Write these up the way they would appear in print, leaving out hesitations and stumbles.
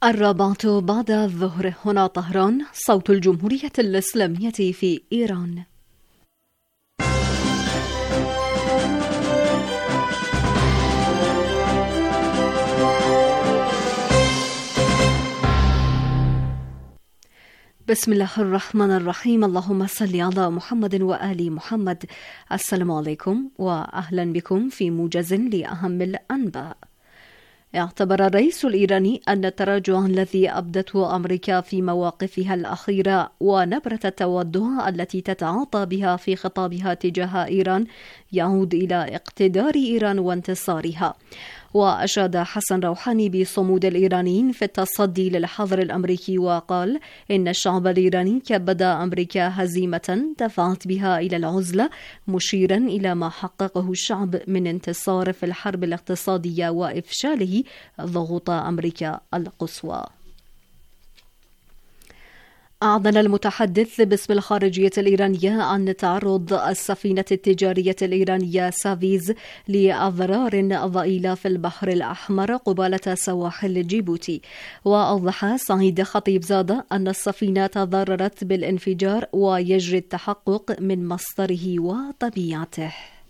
الرابعة بعد الظهر، هنا طهران، صوت الجمهورية الإسلامية في إيران. بسم الله الرحمن الرحيم. اللهم صل على محمد وآل محمد. السلام عليكم وأهلا بكم في موجز لأهم الأنباء. اعتبر الرئيس الإيراني أن التراجع الذي أبدته أمريكا في مواقفها الأخيرة ونبرة التودع التي تتعاطى بها في خطابها تجاه إيران يعود إلى اقتدار إيران وانتصارها. وأشاد حسن روحاني بصمود الإيرانيين في التصدي للحظر الأمريكي، وقال إن الشعب الإيراني كبد أمريكا هزيمة دفعت بها إلى العزلة، مشيرا إلى ما حققه الشعب من انتصار في الحرب الاقتصادية وإفشاله ضغوط أمريكا القصوى. أعلن المتحدث باسم الخارجية الإيرانية عن تعرض السفينة التجارية الإيرانية سافيز لأضرار ضئيلة في البحر الأحمر قبالة سواحل جيبوتي. وأوضح سعيد خطيبزادة أن السفينة تضررت بالانفجار ويجري التحقق من مصدره وطبيعته.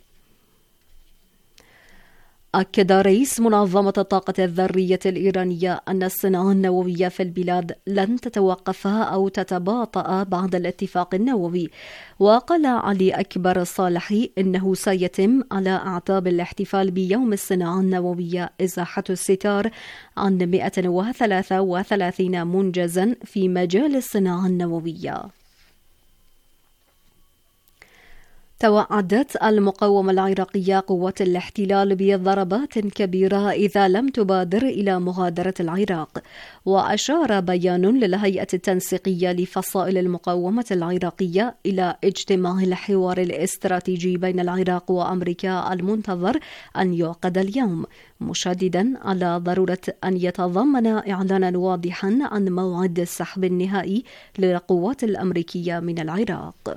أكد رئيس منظمة الطاقة الذرية الإيرانية أن الصناعة النووية في البلاد لن تتوقف أو تتباطأ بعد الاتفاق النووي. وقال علي أكبر الصالحي إنه سيتم على أعتاب الاحتفال بيوم الصناعة النووية إزاحة الستار عن 133 منجزا في مجال الصناعة النووية. توعدت المقاومة العراقية قوات الاحتلال بضربات كبيرة إذا لم تبادر إلى مغادرة العراق. وأشار بيان للهيئة التنسيقية لفصائل المقاومة العراقية إلى اجتماع الحوار الاستراتيجي بين العراق وأمريكا المنتظر أن يعقد اليوم، مشددا على ضرورة أن يتضمن إعلانا واضحا عن موعد السحب النهائي للقوات الأمريكية من العراق.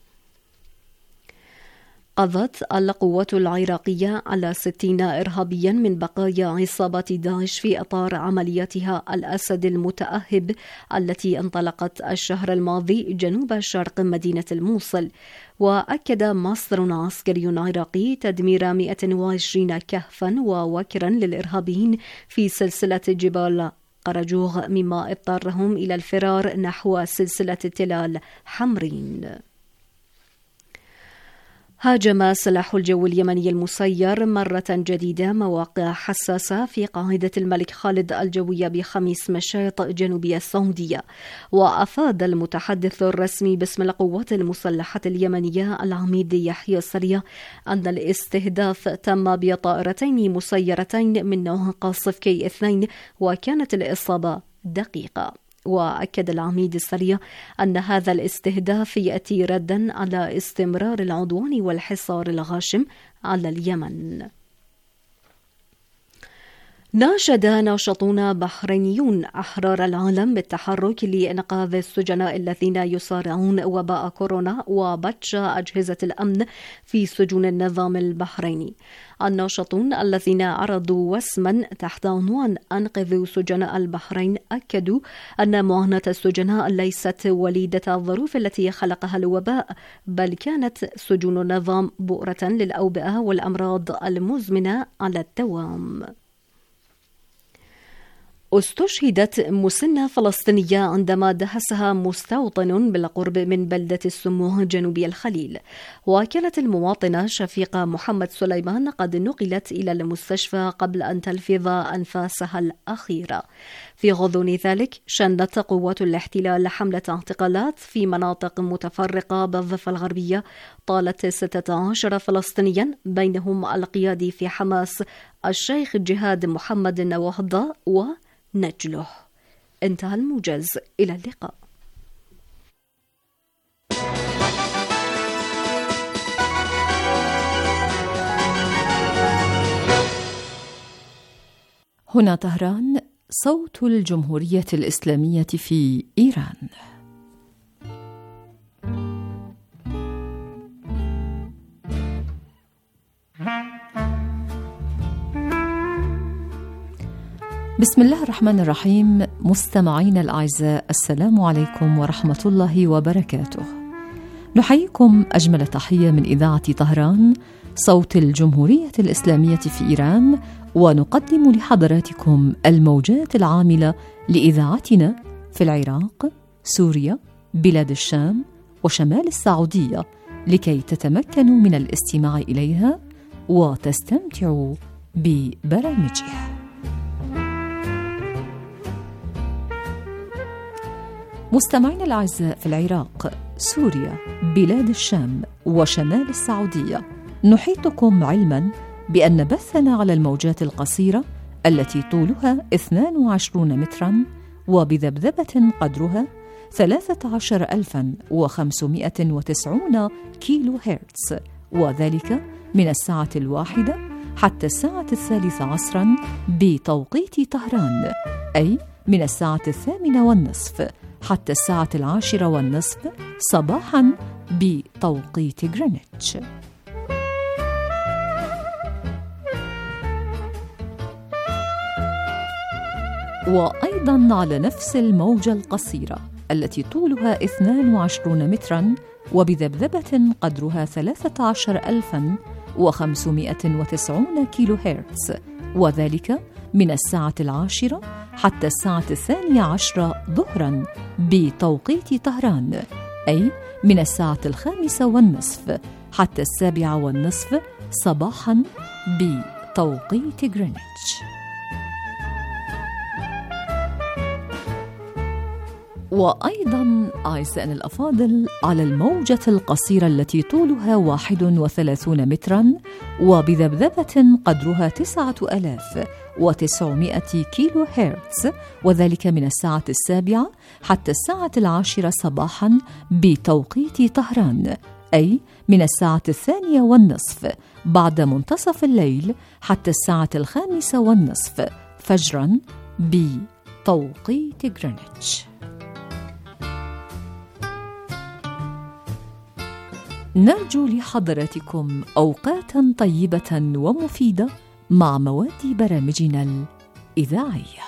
قضت القوات العراقية على 60 إرهابيا من بقايا عصابة داعش في إطار عملياتها الأسد المتأهب التي انطلقت الشهر الماضي جنوب شرق مدينة الموصل. وأكد مصدر عسكري عراقي تدمير 120 كهفا ووكرا للإرهابيين في سلسلة جبال قرجوغ، مما اضطرهم إلى الفرار نحو سلسلة تلال حمرين. هاجم السلاح الجوي اليمني المسير مرة جديدة مواقع حساسة في قاعدة الملك خالد الجوية بخميس مشيط جنوبي السعودية. وأفاد المتحدث الرسمي باسم القوات المسلحة اليمنية العميد يحيى السريع أن الاستهداف تم بطائرتين مسيرتين من نوع قاصف كي-2، وكانت الإصابة دقيقة. وأكد العميد السريع أن هذا الاستهداف يأتي ردا على استمرار العدوان والحصار الغاشم على اليمن. ناشد ناشطون بحرينيون أحرار العالم بالتحرك لإنقاذ السجناء الذين يصارعون وباء كورونا وبطش أجهزة الأمن في سجون النظام البحريني. الناشطون الذين عرضوا وسما تحت عنوان أنقذوا سجناء البحرين أكدوا أن معاناة السجناء ليست وليدة الظروف التي خلقها الوباء، بل كانت سجون النظام بؤرة للأوبئة والأمراض المزمنة على الدوام. استشهدت مسنة فلسطينية عندما دهسها مستوطن بالقرب من بلدة السموه جنوبي الخليل. وكانت المواطنة شفيقة محمد سليمان قد نقلت إلى المستشفى قبل أن تلفظ أنفاسها الأخيرة. في غضون ذلك شنت قوات الاحتلال حملة اعتقالات في مناطق متفرقة بالضفة الغربية طالت 16 فلسطينيا، بينهم القيادي في حماس الشيخ جهاد محمد النواهضة ونجله. انتهى الموجز. إلى اللقاء. هنا طهران، صوت الجمهورية الإسلامية في إيران. بسم الله الرحمن الرحيم. مستمعينا الأعزاء، السلام عليكم ورحمة الله وبركاته. نحييكم أجمل تحية من إذاعة طهران صوت الجمهورية الإسلامية في إيران، ونقدم لحضراتكم الموجات العاملة لإذاعتنا في العراق، سوريا، بلاد الشام وشمال السعودية، لكي تتمكنوا من الاستماع إليها وتستمتعوا ببرامجها. مستمعينا الأعزاء، في العراق، سوريا، بلاد الشام وشمال السعودية، نحيطكم علما بأن بثنا على الموجات القصيرة التي طولها 22 مترا وبذبذبة قدرها 13590 كيلو هرتز، وذلك من الساعة 1 حتى الساعة 3 عصرا بتوقيت طهران، أي من الساعة 8:30 حتى الساعة 10:30 صباحا بتوقيت غرينتش. وأيضا على نفس الموجة القصيرة التي طولها 22 مترا وبذبذبة قدرها 13590 كيلو هرتز، وذلك من الساعة 10 حتى الساعة 12 ظهرا بتوقيت طهران، أي من الساعة 5:30 حتى 7:30 صباحا بتوقيت غرينتش. وأيضا أعزائنا الأفاضل، على الموجة القصيرة التي طولها 31 مترا وبذبذبة قدرها 9900 كيلو هرتز، وذلك من الساعة 7 حتى الساعة 10 صباحا بتوقيت طهران، أي من الساعة 2:30 بعد منتصف الليل حتى الساعة 5:30 فجرا بتوقيت غرينتش. نرجو لحضراتكم أوقاتا طيبة ومفيدة مع مواد برامجنا الإذاعية.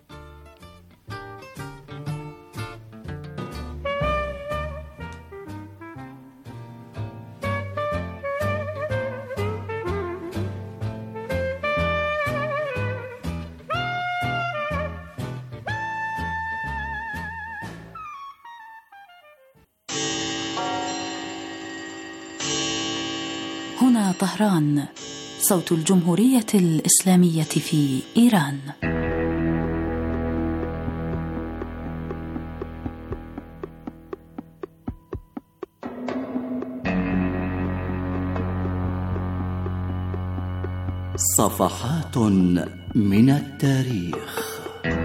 هنا طهران، صوت الجمهورية الإسلامية في إيران. صفحات من التاريخ.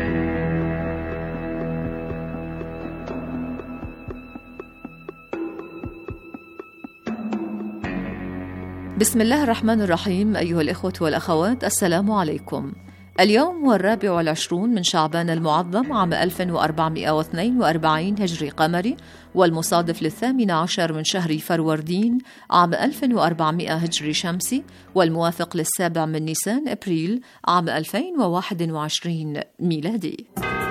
بسم الله الرحمن الرحيم. أيها الإخوة والأخوات، السلام عليكم. اليوم هو 24 من شعبان المعظم عام 1442 هجري قمري، والمصادف 18 من شهر فروردين عام 1400 هجري شمسي، والموافق 7 من نيسان أبريل عام 2021 ميلادي.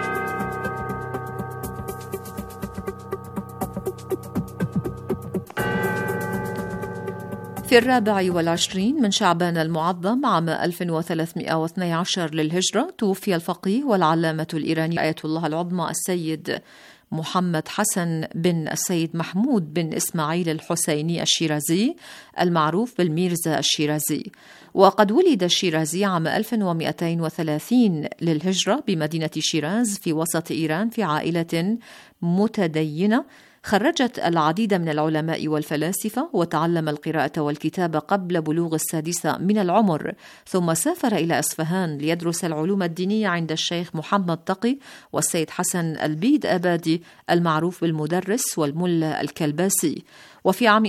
في 24 من شعبان المعظم عام 1312 للهجرة توفي الفقيه والعلامة الإيراني آية الله العظمى السيد محمد حسن بن السيد محمود بن إسماعيل الحسيني الشيرازي، المعروف بالميرزا الشيرازي. وقد ولد الشيرازي عام 1230 للهجرة بمدينة شيراز في وسط إيران في عائلة متدينة خرجت العديد من العلماء والفلاسفة، وتعلم القراءة والكتابة قبل بلوغ 6 من العمر، ثم سافر إلى أصفهان ليدرس العلوم الدينية عند الشيخ محمد تقي والسيد حسن البيد أبادي المعروف بالمدرس والملا الكلباسي. وفي عام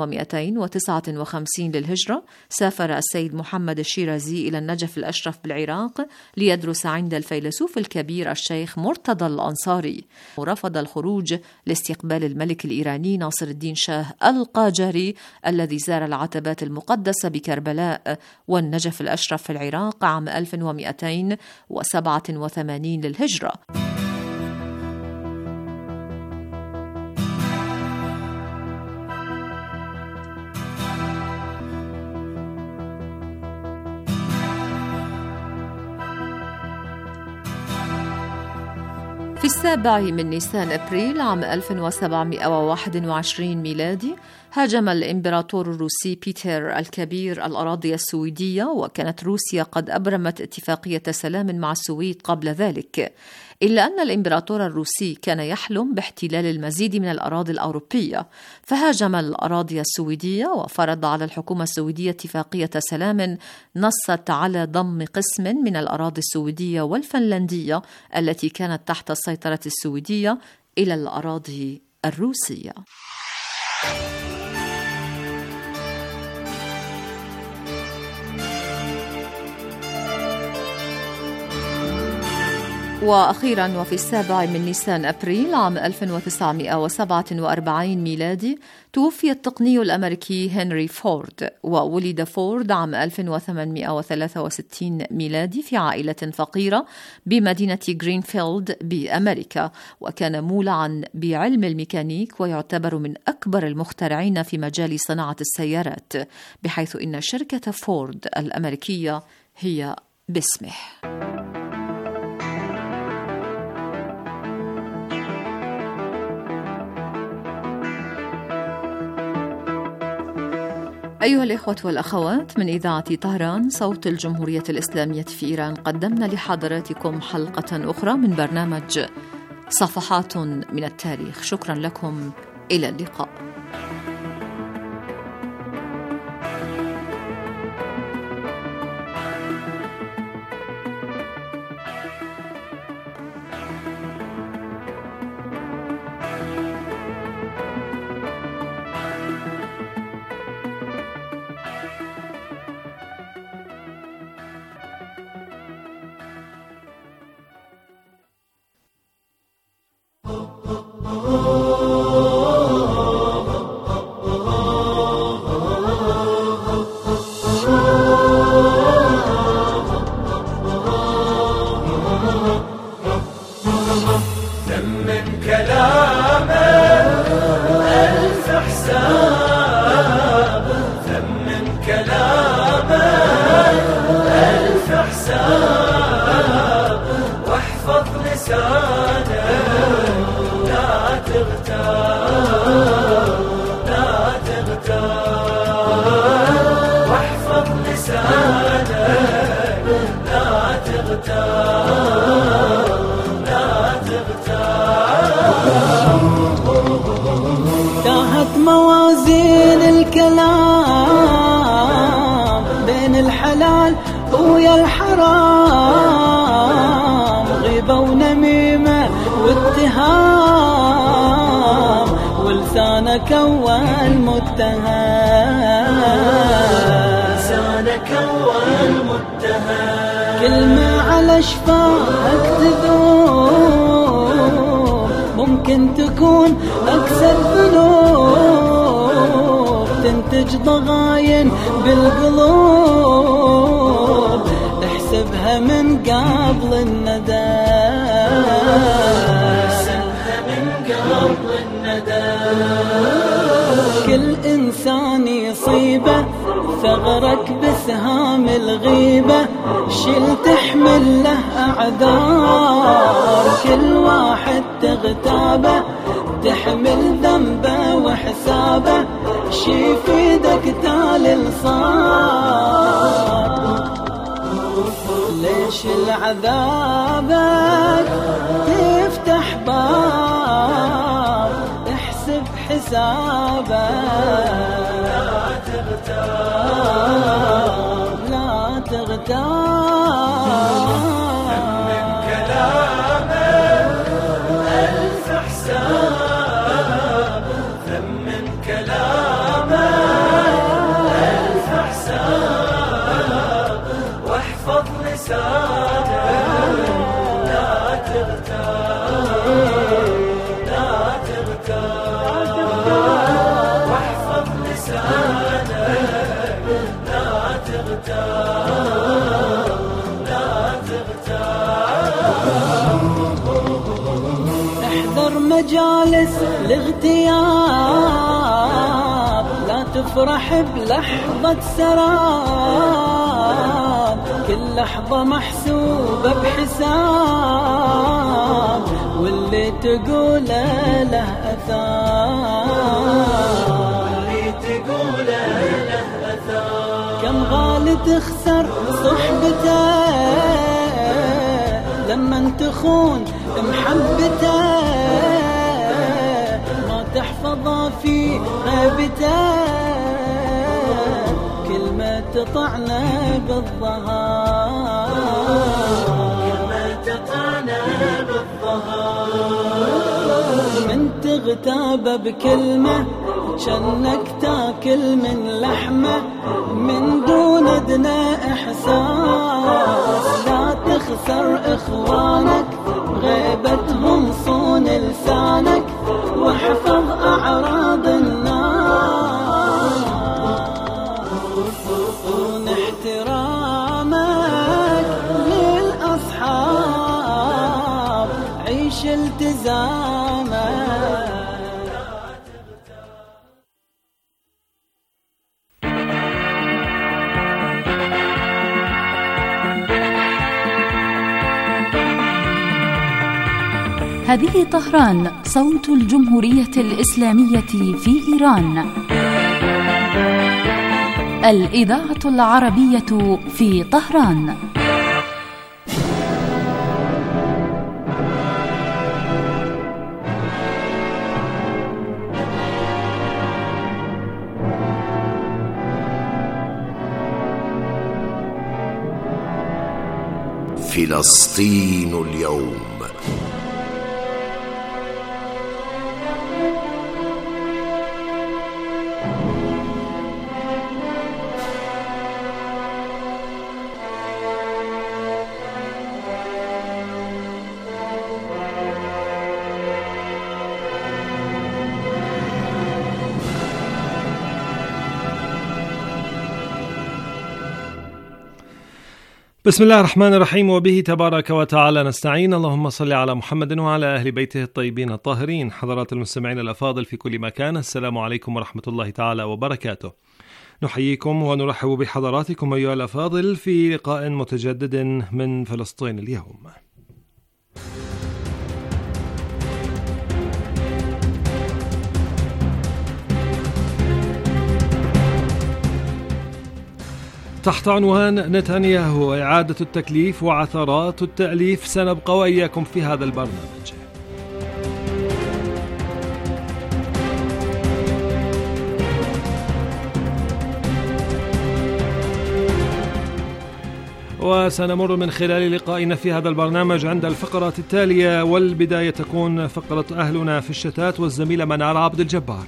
1259 للهجرة سافر السيد محمد الشيرازي إلى النجف الأشرف بالعراق ليدرس عند الفيلسوف الكبير الشيخ مرتضى الأنصاري، ورفض الخروج لاستقبال الملك الإيراني ناصر الدين شاه القاجاري الذي زار العتبات المقدسة بكربلاء والنجف الأشرف في العراق عام 1287 للهجرة. في 7 من نيسان أبريل عام 1721 ميلادي هاجم الإمبراطور الروسي بيتر الكبير الأراضي السويدية، وكانت روسيا قد أبرمت اتفاقية سلام مع السويد قبل ذلك، إلا أن الإمبراطور الروسي كان يحلم باحتلال المزيد من الأراضي الأوروبية، فهاجم الأراضي السويدية وفرض على الحكومة السويدية اتفاقية سلام نصت على ضم قسم من الأراضي السويدية والفنلندية التي كانت تحت السيطرة السويدية إلى الأراضي الروسية. وأخيراً وفي 7 من نيسان أبريل عام 1947 ميلادي توفي التقني الأمريكي هنري فورد، وولد فورد عام 1863 ميلادي في عائلة فقيرة بمدينة غرينفيلد بأمريكا، وكان مولعاً بعلم الميكانيك ويعتبر من أكبر المخترعين في مجال صناعة السيارات، بحيث إن شركة فورد الأمريكية هي باسمه. أيها الإخوة والأخوات، من إذاعة طهران صوت الجمهورية الإسلامية في إيران، قدمنا لحضراتكم حلقة أخرى من برنامج صفحات من التاريخ. شكرا لكم، إلى اللقاء. تاهت موازين الكلام بين الحلال ويا الحرام، غيبة ونميمة واتهام، ولسانك أول متهم، لسانك أول متهم، كلمة على شفاك تذوب، ممكن تكون أكثر ذنوب، تنتج ضغاين بالقلوب، احسبها من قبل الندم، احسبها من قبل الندم، كل إنسان يصيبه ثغرك بسهام الغيبة، شل تحمل له أعذار، كل واحد تغتابه تحمل ذنبه وحسابه، شي في ايدك تالي صار، ليش العذابك تفتح باب، احسب حسابك، لا تغتاب، لا تغتاب، من كلامك ألف حساب، ثمن كلامك مجالس الاغتياب، لا تفرح بلحظة سراب، كل لحظة محسوبة بحساب، واللي تقوله له أثار، كم غالي تخسر صحبته لما تخون محبته، ما تحفظه في غيبته، كلمة تطعنه بالظهر، من تغتاب بكلمة شنك تاكل من لحمه، من دون ادنى احساس، لا تخسر اخوانك غيبتهم صون لسانك، واحفظ اعراض الناس، صون احترامك للاصحاب، عيش التزامك. هذه طهران، صوت الجمهورية الإسلامية في إيران. الإذاعة العربية في طهران. فلسطين اليوم. بسم الله الرحمن الرحيم، وبه تبارك وتعالى نستعين. اللهم صل على محمد وعلى أهل بيته الطيبين الطاهرين. حضرات المستمعين الأفاضل في كل مكان، السلام عليكم ورحمة الله تعالى وبركاته. نحييكم ونرحب بحضراتكم أيها الأفاضل في لقاء متجدد من فلسطين اليوم. تحت عنوان نتنياهو إعادة التكليف وعثرات التأليف، سنبقى وإياكم في هذا البرنامج. وسنمر من خلال لقائنا في هذا البرنامج عند الفقرات التالية، والبداية تكون فقرة أهلنا في الشتات والزميلة منار عبد الجبار.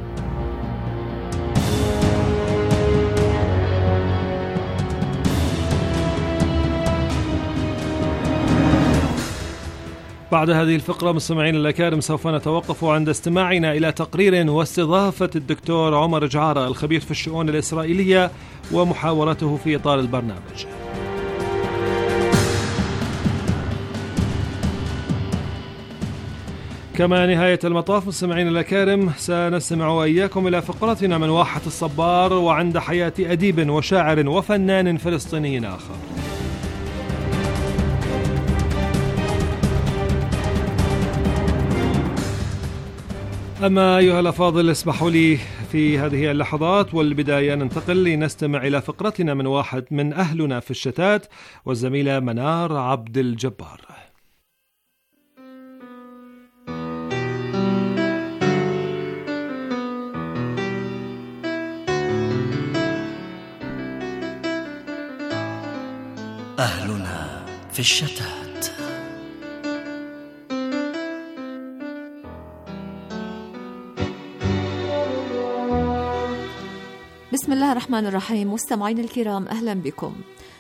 بعد هذه الفقرة مستمعين الأكارم سوف نتوقف عند استماعنا إلى تقرير واستضافة الدكتور عمر جعارة الخبير في الشؤون الإسرائيلية ومحاورته في إطار البرنامج. كما نهاية المطاف مستمعين الأكارم سنستمع وإياكم إلى فقرتنا من واحة الصبار، وعند حياة أديب وشاعر وفنان فلسطيني آخر. أما أيها الأفاضل اسمحوا لي في هذه اللحظات والبداية ننتقل لنستمع إلى فقرتنا من واحد من أهلنا في الشتات والزميلة منار عبد الجبار. أهلنا في الشتات. بسم الله الرحمن الرحيم. مستمعين الكرام، أهلا بكم.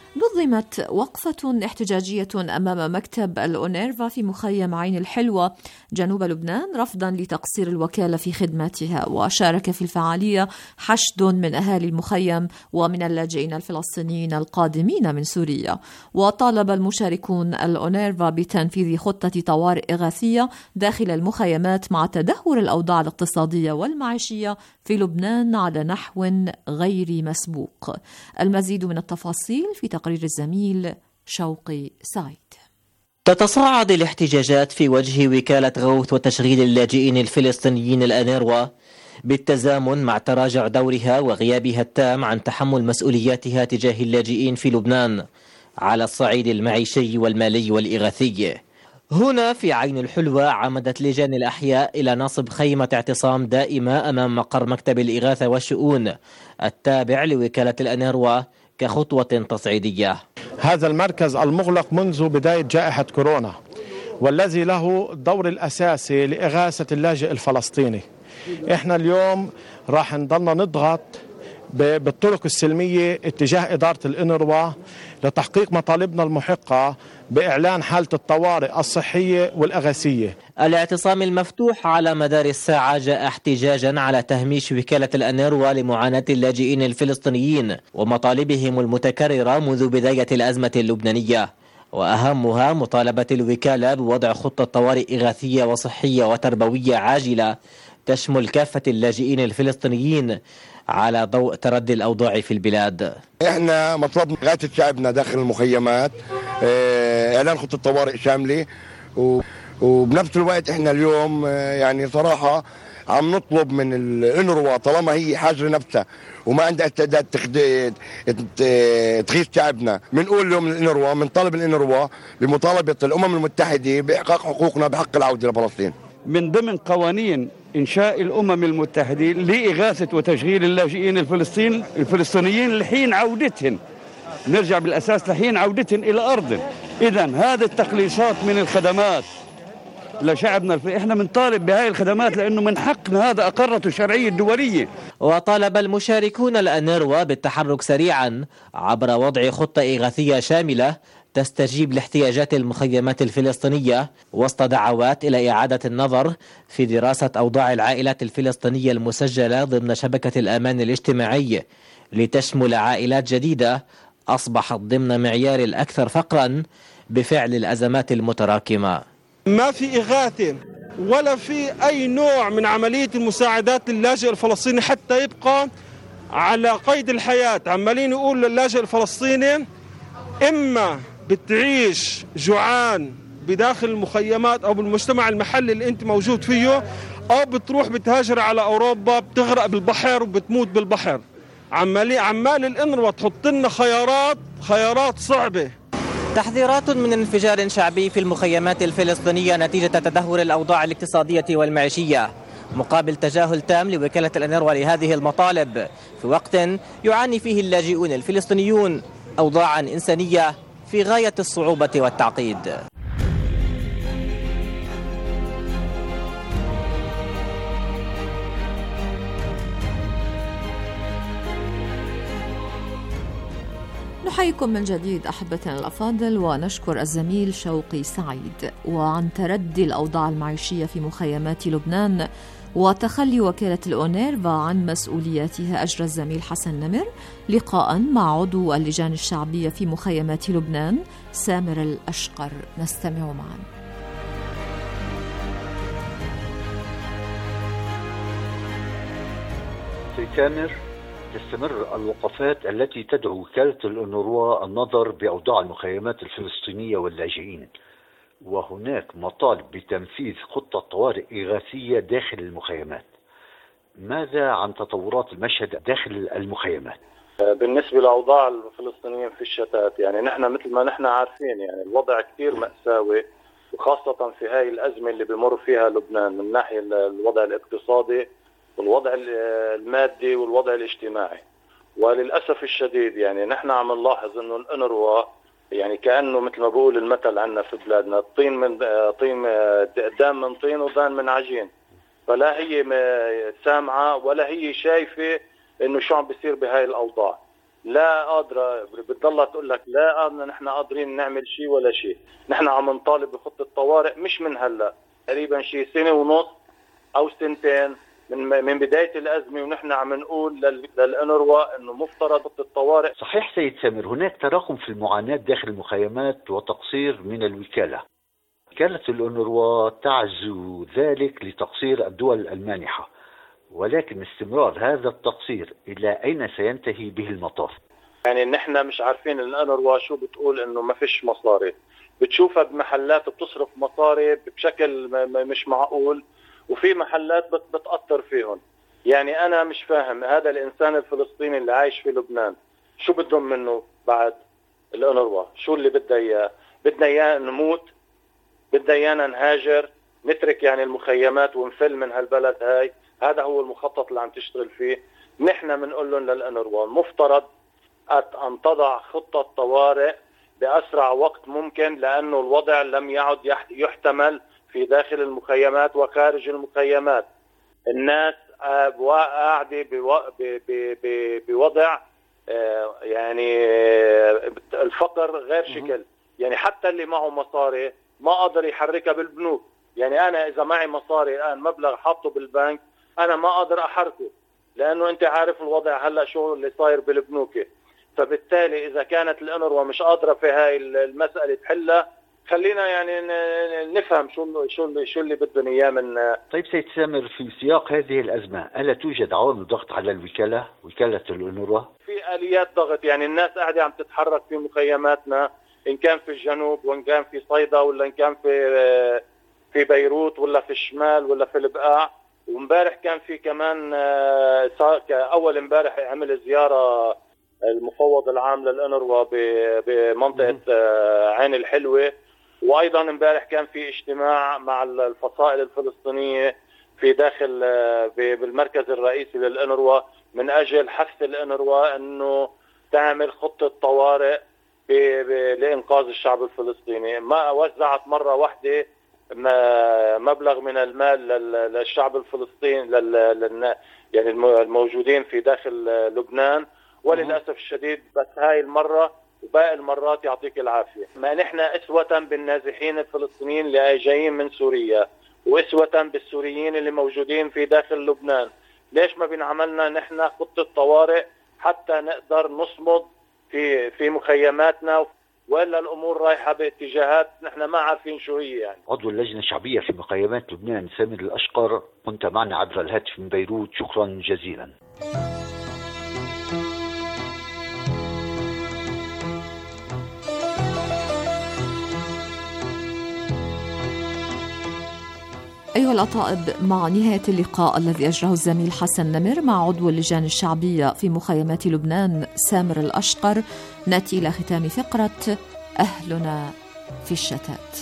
نظمت وقفة احتجاجية أمام مكتب الأونيرفا في مخيم عين الحلوة جنوب لبنان رفضا لتقصير الوكالة في خدماتها، وشارك في الفعالية حشد من أهالي المخيم ومن اللاجئين الفلسطينيين القادمين من سوريا. وطالب المشاركون الأونيرفا بتنفيذ خطة طوارئ إغاثية داخل المخيمات مع تدهور الأوضاع الاقتصادية والمعيشية في لبنان على نحو غير مسبوق. المزيد من التفاصيل في تقرير الزميل شوقي سعيد. تتصاعد الاحتجاجات في وجه وكالة غوث وتشغيل اللاجئين الفلسطينيين الأونروا بالتزامن مع تراجع دورها وغيابها التام عن تحمل مسؤولياتها تجاه اللاجئين في لبنان على الصعيد المعيشي والمالي والإغاثي. هنا في عين الحلوة عمدت لجان الأحياء إلى نصب خيمة اعتصام دائمة أمام مقر مكتب الإغاثة والشؤون التابع لوكالة الأونروا كخطوة تصعيدية. هذا المركز المغلق منذ بداية جائحة كورونا والذي له الدور الأساسي لإغاثة اللاجئ الفلسطيني. إحنا اليوم راح نضلنا نضغط بالطرق السلمية اتجاه إدارة الأونروا لتحقيق مطالبنا المحقة بإعلان حالة الطوارئ الصحية والأغاثية. الاعتصام المفتوح على مدار الساعة جاء احتجاجا على تهميش وكالة الأونروا لمعاناة اللاجئين الفلسطينيين ومطالبهم المتكررة منذ بداية الأزمة اللبنانية، وأهمها مطالبة الوكالة بوضع خطة طوارئ إغاثية وصحية وتربوية عاجلة تشمل كافة اللاجئين الفلسطينيين على ضوء تردي الأوضاع في البلاد. احنا مطلب إغاثة شعبنا داخل المخيمات، إعلان خطة طوارئ شاملة، وبنفس الوقت احنا اليوم يعني صراحة عم نطلب من الأونروا طالما هي حاجة نفسها وما عندها استعداد تغيث شعبنا، بنقول اليوم الأونروا من طالب الأونروا بمطالبة الأمم المتحدة بإحقاق حقوقنا بحق العودة لفلسطين. من ضمن قوانين إنشاء الأمم المتحدة لإغاثة وتشغيل اللاجئين الفلسطينيين لحين عودتهم، نرجع بالأساس لحين عودتهم إلى أرضهم. إذن هذه التقليصات من الخدمات لشعبنا، إحنا بنطالب بهاي الخدمات لأنه من حقنا، هذا أقرته الشرعية الدولية. وطالب المشاركون الأونروا بالتحرك سريعا عبر وضع خطة إغاثية شاملة تستجيب لاحتياجات المخيمات الفلسطينية وسط دعوات إلى إعادة النظر في دراسة أوضاع العائلات الفلسطينية المسجلة ضمن شبكة الأمان الاجتماعي لتشمل عائلات جديدة أصبحت ضمن معيار الأكثر فقرا بفعل الأزمات المتراكمة. ما في إغاثة ولا في أي نوع من عملية المساعدات للاجئ الفلسطيني حتى يبقى على قيد الحياة. عمالين يقول للاجئ الفلسطيني إما بتعيش جوعان بداخل المخيمات أو بالمجتمع المحلي اللي أنت موجود فيه، أو بتروح بتهاجر على أوروبا بتغرق بالبحر وبتموت بالبحر. عمال الأونروا تحط لنا خيارات صعبة. تحذيرات من انفجار شعبي في المخيمات الفلسطينية نتيجة تدهور الأوضاع الاقتصادية والمعيشية مقابل تجاهل تام لوكالة الأونروا لهذه المطالب في وقت يعاني فيه اللاجئون الفلسطينيون أوضاعا إنسانية في غاية الصعوبة والتعقيد. نحييكم من جديد أحبتنا الأفاضل، ونشكر الزميل شوقي سعيد. وعن تردي الأوضاع المعيشية في مخيمات لبنان وتخلي وكالة الأونرفا عن مسؤولياتها، أجرى الزميل حسن نمر لقاء مع عضو اللجان الشعبية في مخيمات لبنان سامر الأشقر. نستمع معا. في سامر، تستمر الوقفات التي تدعو وكالة الأونروا النظر بأوضاع المخيمات الفلسطينية واللاجئين، وهناك مطالب بتنفيذ خطة طوارئ إغاثية داخل المخيمات. ماذا عن تطورات المشهد داخل المخيمات؟ بالنسبة لأوضاع الفلسطينيين في الشتات، يعني نحن مثل ما نحن عارفين يعني الوضع كثير مأساوي، وخاصة في هاي الأزمة اللي بمر فيها لبنان من ناحية الوضع الاقتصادي والوضع المادي والوضع الاجتماعي. وللأسف الشديد يعني نحن عم نلاحظ إنه الأونروا يعني كأنه مثل ما بقول المثل عنا في بلادنا، الطين من طين، دام من طين ودان من عجين. فلا هي سامعة ولا هي شايفة إنه شو عم بيصير بهاي الأوضاع. لا قادرة، بتضلها تقول لك لا نحن قادرين نعمل شيء ولا شيء. نحن عم نطالب بخطة طوارئ مش من هلا، تقريبا شيء سنة ونص أو سنتين من بداية الأزمة، ونحن عم نقول للأنروا إنه مفترض خطة طوارئ. صحيح سيد سامر، هناك تراكم في المعاناة داخل المخيمات وتقصير من الوكالة. وكالة الأنروا تعزو ذلك لتقصير الدول المانحة، ولكن استمرار هذا التقصير إلى أين سينتهي به المطاف؟ يعني نحن مش عارفين الأنروا شو بتقول إنه ما فيش مصاري، بتشوفها بمحلات بتصرف مصاري بشكل مش معقول، وفي محلات بتقطر فيهم. يعني أنا مش فاهم هذا الإنسان الفلسطيني اللي عايش في لبنان شو بدهم منه بعد الأنروا؟ شو اللي بدها إياه؟ بدنا إياه نموت؟ بدنا إيانا نهاجر نترك يعني المخيمات ونفل من هالبلد هاي؟ هذا هو المخطط اللي عم تشتغل فيه. نحن بنقول لهم للأنروا المفترض أن تضع خطة طوارئ بأسرع وقت ممكن، لأنه الوضع لم يعد يحتمل في داخل المخيمات وخارج المخيمات. الناس قاعدة بوضع يعني الفقر غير شكل. يعني حتى اللي معه مصاري ما قادر يحركها بالبنوك. يعني أنا إذا معي مصاري الآن مبلغ حاطه بالبنك أنا ما قادر أحركه، لأنه أنت عارف الوضع هلأ شو اللي صاير بالبنوك. فبالتالي إذا كانت الأنروا مش قادرة في هاي المسألة تحلها، خلينا يعني نفهم شو اللي بدهم إياه من. طيب سيد سامر، في سياق هذه الأزمة ألا توجد عوامل ضغط على وكالة الأنروا؟ في آليات ضغط. يعني الناس قاعدة عم تتحرك في مخيماتنا، إن كان في الجنوب وإن كان في صيدا ولا إن كان في بيروت ولا في الشمال ولا في البقاع. ومبارح كان في كمان أول امبارح عمل زيارة المفوض العام للأنروا بمنطقة عين الحلوة، وأيضا امبارح كان في اجتماع مع الفصائل الفلسطينية في داخل بالمركز الرئيسي للأنروا من أجل حث الأنروا أنه تعمل خطة طوارئ لإنقاذ الشعب الفلسطيني. ما وزعت مرة واحدة مبلغ من المال للشعب الفلسطيني يعني الموجودين في داخل لبنان، وللأسف الشديد بس هاي المرة وباقي المرات يعطيك العافية. ما نحن أسوة بالنازحين الفلسطينيين اللي جايين من سوريا، وأسوة بالسوريين اللي موجودين في داخل لبنان. ليش ما بنعملنا نحن خطة طوارئ حتى نقدر نصمد في مخيماتنا، وإلا الأمور رايحة باتجاهات نحن ما عارفين شو هي. يعني عضو اللجنة الشعبية في مخيمات لبنان سامر الأشقر، كنت معنا عبر الهاتف من بيروت، شكرا جزيلا. أيها الأطائب، مع نهاية اللقاء الذي أجراه الزميل حسن نمر مع عضو اللجان الشعبية في مخيمات لبنان سامر الأشقر، نأتي إلى ختام فقرة أهلنا في الشتات.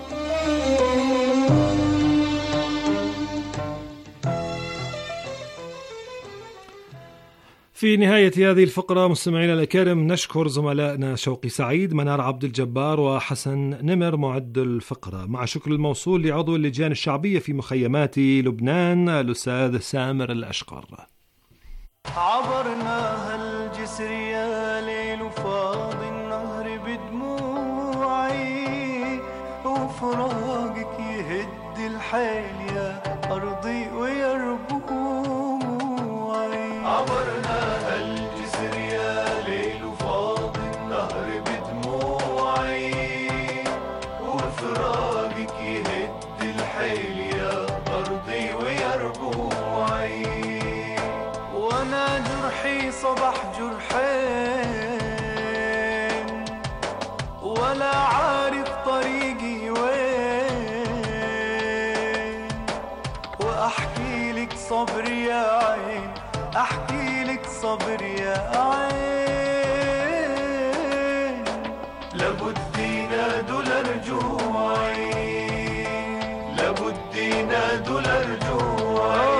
في نهاية هذه الفقرة مستمعينا الأكارم نشكر زملائنا شوقي سعيد، منار عبد الجبار، وحسن نمر معد الفقرة، مع شكر الموصول لعضو اللجان الشعبية في مخيمات لبنان الأستاذ سامر الأشقر. عبرنا هالجسر يا ليل وفاض النهر بدموعي، وفراقك يهد الحيل يا أرضي ويربوعي. عبرنا هالجسر يا ليل وفاض النهر بدموعي، وفراقك يهد الحيل يا أرضي ويربوعي. وانا جرحي صبح جرحين، ولا عارف طريقي وين، واحكي لك صبر يا عين، احكي لك صبر يا عين. لابد ينادوا لرجوعي، لابد ينادوا لرجوعي.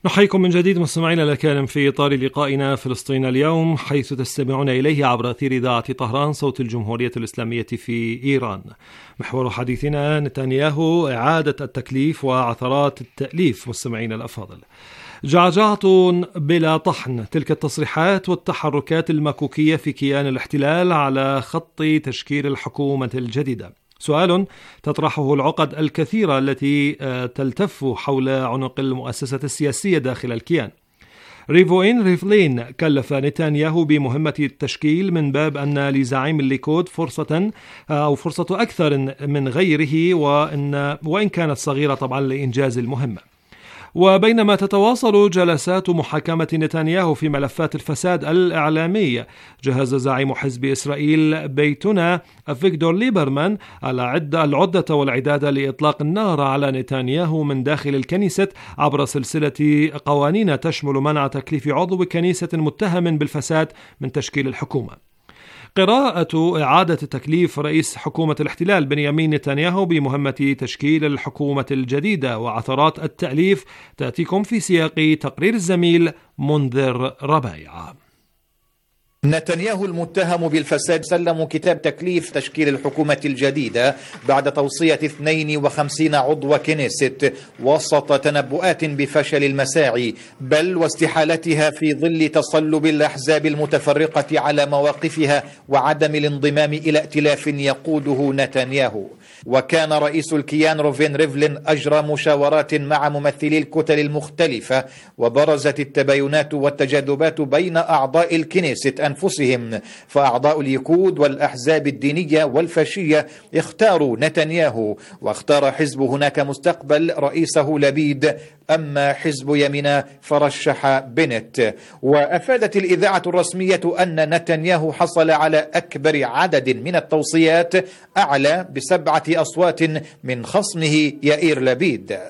نحييكم من جديد مستمعينا الأكارم في إطار لقائنا فلسطين اليوم، حيث تستمعون إليه عبر أثير إذاعة طهران صوت الجمهورية الإسلامية في إيران. محور حديثنا نتنياهو، إعادة التكليف وعثرات التأليف. مستمعينا الأفاضل، جعجعة بلا طحن تلك التصريحات والتحركات المكوكية في كيان الاحتلال على خط تشكيل الحكومة الجديدة. سؤال تطرحه العقد الكثيرة التي تلتف حول عنق المؤسسة السياسية داخل الكيان. ريفلين كلف نتنياهو بمهمة التشكيل من باب أن لزعيم الليكود فرصة أكثر من غيره، وإن كانت صغيرة طبعا لإنجاز المهمة. وبينما تتواصل جلسات محاكمة نتنياهو في ملفات الفساد الإعلامي، جهز زعيم حزب إسرائيل بيتنا أفيغدور ليبرمان العدة والعداد لإطلاق النار على نتنياهو من داخل الكنيسة عبر سلسلة قوانين تشمل منع تكليف عضو كنيسة متهم بالفساد من تشكيل الحكومة. قراءة إعادة تكليف رئيس حكومة الاحتلال بنيامين نتنياهو بمهمة تشكيل الحكومة الجديدة وعثرات التأليف تأتيكم في سياق تقرير الزميل منذر ربايع. نتنياهو المتهم بالفساد سلم كتاب تكليف تشكيل الحكومة الجديدة بعد توصية 52 عضو كنيست وسط تنبؤات بفشل المساعي، بل واستحالتها في ظل تصلب الأحزاب المتفرقة على مواقفها وعدم الانضمام إلى ائتلاف يقوده نتنياهو. وكان رئيس الكيان روفين ريفلين أجرى مشاورات مع ممثلي الكتل المختلفة، وبرزت التباينات والتجاذبات بين أعضاء الكنيست أنفسهم، فأعضاء اليكود والأحزاب الدينية والفاشية اختاروا نتنياهو، واختار حزب هناك مستقبل رئيسه لبيد، أما حزب يمينة فرشح بنت. وأفادت الإذاعة الرسمية أن نتنياهو حصل على أكبر عدد من التوصيات، أعلى ب7 أصوات من خصمه يائير لبيد.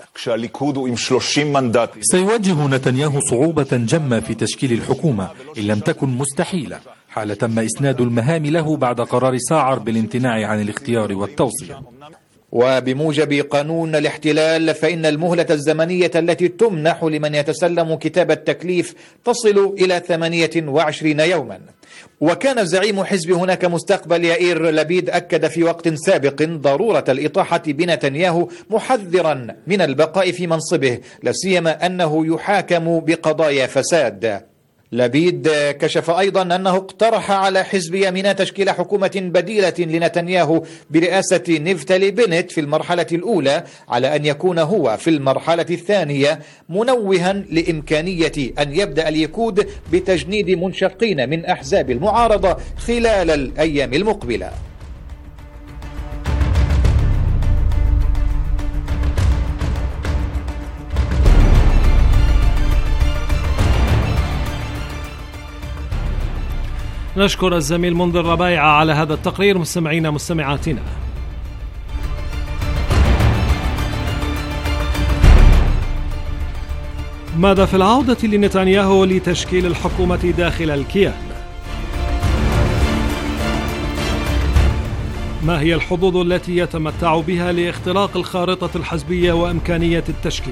سيواجه نتنياهو صعوبة جمة في تشكيل الحكومة إن لم تكن مستحيلة، حال تم إسناد المهام له بعد قرار ساعر بالامتناع عن الاختيار والتوصية. وبموجب قانون الاحتلال فإن المهلة الزمنية التي تمنح لمن يتسلم كتاب التكليف تصل إلى 28 يوما. وكان زعيم حزب هناك مستقبل يائير لبيد أكد في وقت سابق ضرورة الإطاحة بنتنياهو، محذرا من البقاء في منصبه، لاسيما أنه يحاكم بقضايا فساد. لبيد كشف أيضا أنه اقترح على حزب يمينة تشكيل حكومة بديلة لنتنياهو برئاسة نفتالي بنت في المرحلة الأولى، على أن يكون هو في المرحلة الثانية، منوها لإمكانية أن يبدأ اليكود بتجنيد منشقين من أحزاب المعارضة خلال الأيام المقبلة. نشكر الزميل منذر ربايع على هذا التقرير. مستمعينا مستمعاتنا، ماذا في العودة لنتنياهو لتشكيل الحكومة داخل الكيان؟ ما هي الحظوظ التي يتمتع بها لاختراق الخارطة الحزبية وإمكانية التشكيل؟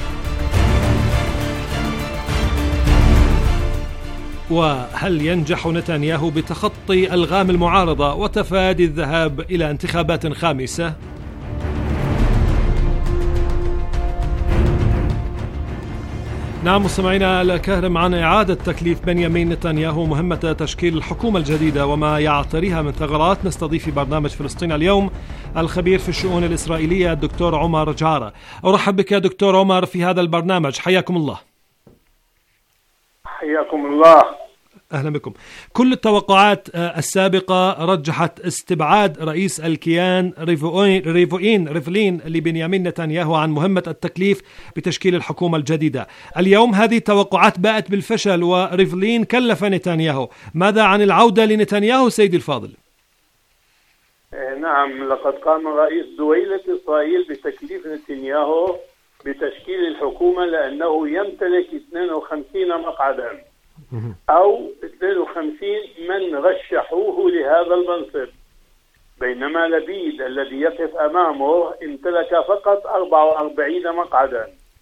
وهل ينجح نتنياهو بتخطي ألغام المعارضة وتفادي الذهاب إلى انتخابات خامسة؟ نعم مستمعينا الأكارم، عن إعادة تكليف بنيامين نتنياهو مهمة تشكيل الحكومة الجديدة وما يعتريها من ثغرات، نستضيف في برنامج فلسطين اليوم الخبير في الشؤون الإسرائيلية الدكتور عمر جعرة. أرحب بك يا دكتور عمر في هذا البرنامج، حياكم الله. حياكم الله. أهلا بكم. كل التوقعات السابقة رجحت استبعاد رئيس الكيان ريفلين لبنيامين نتنياهو عن مهمة التكليف بتشكيل الحكومة الجديدة. اليوم هذه التوقعات باءت بالفشل وريفلين كلف نتنياهو. ماذا عن العودة لنتنياهو سيدي الفاضل؟ نعم، لقد قام رئيس دويلة إسرائيل بتكليف نتنياهو بتشكيل الحكومة لأنه يمتلك 52 مقعدا أو 52 من رشحوه لهذا المنصب، بينما لبيد الذي يقف أمامه امتلك فقط 44 مقعدا. نعم.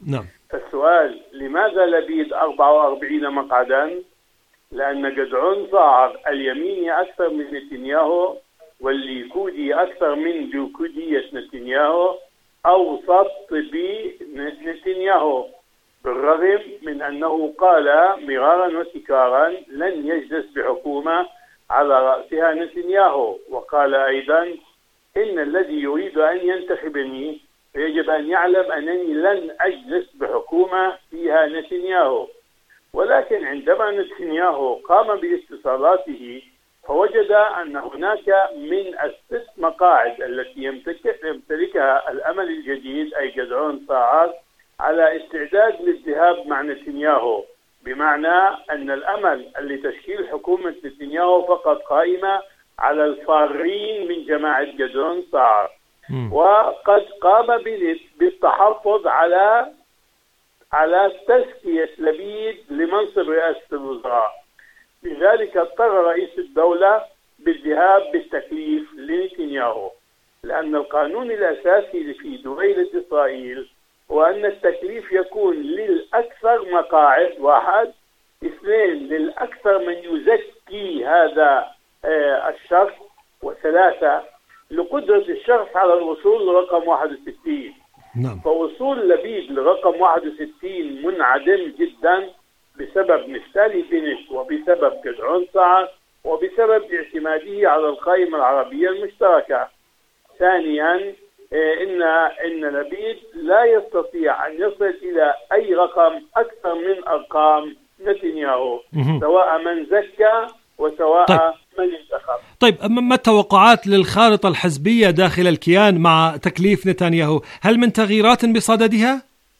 فالسؤال: لماذا لبيد 44 مقعدا؟ لأن جدعون صاعر اليميني أكثر من نتنياهو والليكودي أكثر من ليكودية نتنياهو أوسط بنتنياهو، بالرغم من أنه قال مرارا وتكرارا لن يجلس بحكومة على رأسها نتنياهو، وقال أيضا إن الذي يريد أن ينتخبني يجب أن يعلم أنني لن أجلس بحكومة فيها نتنياهو. ولكن عندما نتنياهو قام باتصالاته فوجد أن هناك من الست مقاعد التي يمتلكها الأمل الجديد أي جدعون صاعر على استعداد للذهاب مع نتنياهو، بمعنى أن الأمل لتشكيل حكومة نتنياهو فقط قائمة على الفارين من جماعة جدعون صاعر، وقد قام بالتحفظ على تزكية لبيد لمنصب رئاسة الوزراء. لذلك اضطر رئيس الدولة بالذهاب بالتكليف لنتنياهو، لأن القانون الأساسي في دويلة إسرائيل هو أن التكليف يكون للأكثر مقاعد 1، 2 للأكثر من يزكي هذا الشخص، و3 لقدرة الشخص على الوصول لرقم 61. نعم. فوصول لبيد لرقم 61 منعدم جدا بسبب نفتالي بنت وبسبب جدعون صاعر وبسبب اعتماده على القائمة العربية المشتركة. ثانيا إن لبيد لا يستطيع أن يصل إلى أي رقم أكثر من أرقام نتنياهو، سواء من زكى وسواء من انتخب. طيب، ما التوقعات للخارطة الحزبية داخل الكيان مع تكليف نتنياهو؟ هل من تغييرات بصددها؟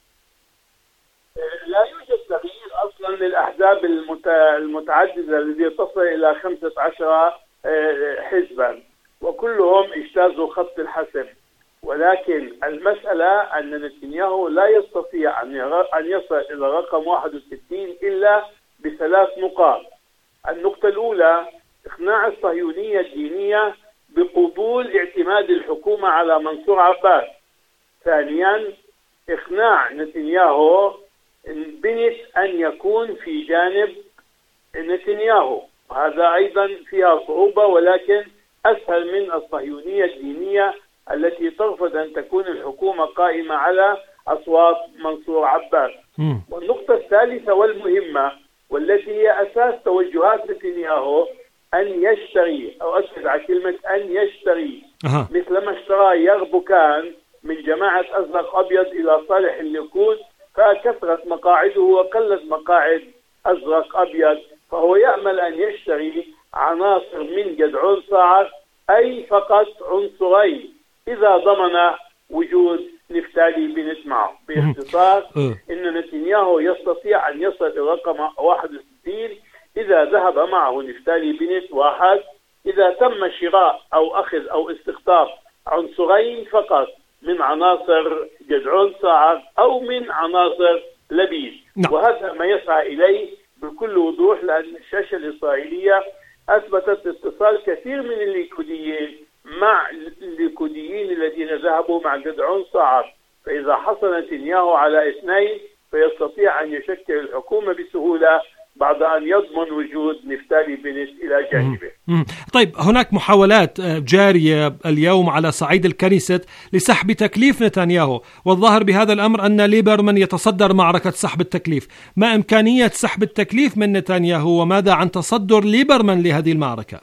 لا يوجد تغيير أصلا للأحزاب المتعددة التي تصل إلى 15 حزبا، وكلهم اجتازوا خط الحسم. ولكن المسألة أن نتنياهو لا يستطيع أن يصل إلى رقم 61 إلا ب3 نقاط. النقطة الأولى: إقناع الصهيونية الدينية بقبول اعتماد الحكومة على منصور عباس. ثانيا: إقناع نتنياهو بنت أن يكون في جانب نتنياهو، وهذا أيضا فيها صعوبة، ولكن أسهل من الصهيونية الدينية التي ترفض أن تكون الحكومة قائمة على أصوات منصور عباس. والنقطة الثالثة والمهمة والتي هي أساس توجهات نتنياهو أن يشتري، أو أشهد على كلمة أن يشتري، مثلما اشترى يغبكان من جماعة أزرق أبيض إلى صالح الليكود، فكثرت مقاعده وقلت مقاعد أزرق أبيض، فهو يأمل أن يشتري عناصر من جدعون صاعر، أي فقط عنصرين إذا ضمن وجود نفتالي بنت معه. باختصار إن نتنياهو يستطيع أن يصل إلى رقم 61 إذا ذهب معه نفتالي بنت 1، إذا تم شراء أو أخذ أو استقطاب عنصرين فقط من عناصر جدعون صاعر أو من عناصر لبيد. وهذا ما يسعى إليه بكل وضوح، لأن الشاشة الإسرائيلية أثبتت اتصال كثير من الليكوديين مع الليكوديين الذين ذهبوا مع جدعون صاعر، فإذا حصل نتنياهو على 2 فيستطيع أن يشكل الحكومة بسهولة بعد أن يضمن وجود نفتالي بنت إلى جانبه. طيب، هناك محاولات جارية اليوم على صعيد الكنيست لسحب تكليف نتنياهو، والظاهر بهذا الأمر أن ليبرمان يتصدر معركة سحب التكليف. ما إمكانية سحب التكليف من نتنياهو، وماذا عن تصدر ليبرمان لهذه المعركة؟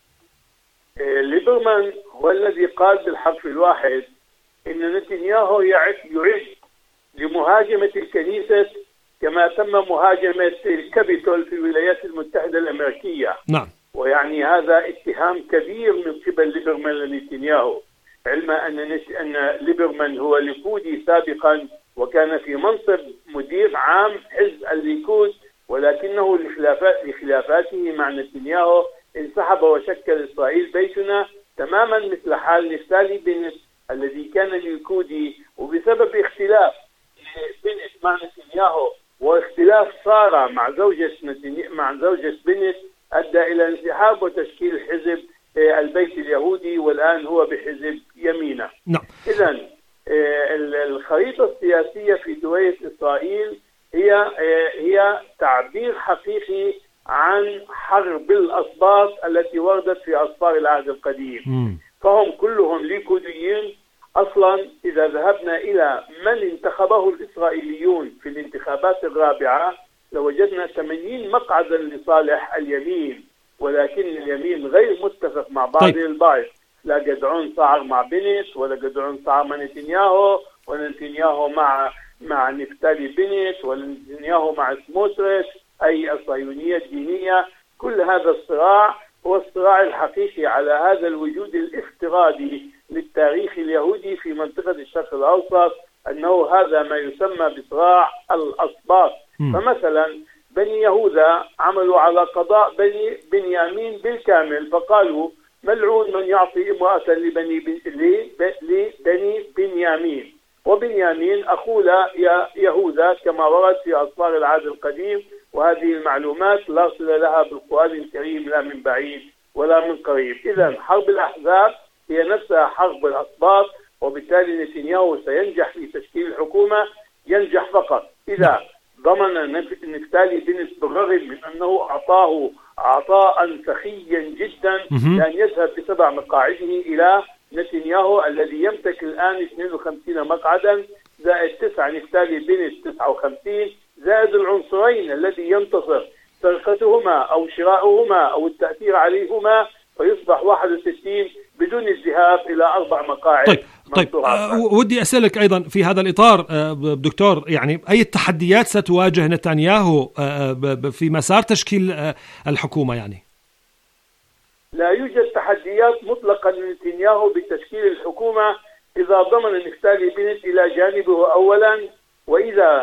ليبرمان هو الذي قال بالحرف الواحد إن نتنياهو يعد لمهاجمة الكنيسة كما تم مهاجمة الكابيتول في الولايات المتحدة الأمريكية. نعم. ويعني هذا اتهام كبير من قبل ليبرمان لنتنياهو، علما أن ليبرمان هو ليكودي سابقا وكان في منصب مدير عام حزب الليكود، ولكنه لخلافاته مع نتنياهو انسحب وشكل إسرائيل بيتنا تماما مثل حال نفتالي بنت الذي كان ليكودي، وبسبب اختلاف بنت مع نتنياهو واختلاف سارة مع زوجة بنت أدى إلى انسحاب وتشكيل حزب البيت اليهودي، والآن هو بحزب يمينة. نعم. إذن الخريطة السياسية في دويلة إسرائيل هي تعبير حقيقي عن حرب الأسباط التي وردت في أسفار العهد القديم. فهم كلهم ليكوديين. أصلا إذا ذهبنا إلى من انتخبه الإسرائيليون في الانتخابات الرابعة لوجدنا 80 مقعدا لصالح اليمين، ولكن اليمين غير متفق مع بعض البعض. لا جدعون صار مع بنت، ولا جدعون صار مع نتنياهو، ولا نتنياهو مع نفتالي بنت، ولا نتنياهو مع سموتريتش أي الصهيونية الدينية. كل هذا الصراع هو الصراع الحقيقي على هذا الوجود الافتراضي للتاريخ اليهودي في منطقة الشرق الأوسط، أنه هذا ما يسمى بصراع الأسباط. فمثلا بني يهوذا عملوا على قضاء بني بنيامين بالكامل، فقالوا ملعون من يعطي امرأة لبني بنيامين، وبنيامين أخو يهوذا كما ورد في أسفار العهد القديم. وهذه المعلومات لا صلة لها بالقرآن الكريم لا من بعيد ولا من قريب. إذن حرب الأحزاب هي نفسها حرب الأسباط، وبالتالي نتنياهو سينجح في تشكيل الحكومة. ينجح فقط إذا ضمن نفتالي بنت بالرغم من أنه أعطاه عطاء سخيا جدا لأن يذهب ب7 مقاعده إلى نتنياهو الذي يمتلك الآن 52 مقعدا زائد 9 نفتالي بنت 59 زائد العنصرين الذي ينتصر سرقتهما أو شراؤهما أو التأثير عليهما، فيصبح 61 بدون الذهاب إلى 4 مقاعد. طيب ودي أسألك أيضا في هذا الإطار دكتور، يعني أي التحديات ستواجه نتنياهو في مسار تشكيل الحكومة؟ يعني لا يوجد تحديات مطلقا لنتنياهو بتشكيل الحكومة إذا ضمن نفتالي بنت إلى جانبه أولا، وإذا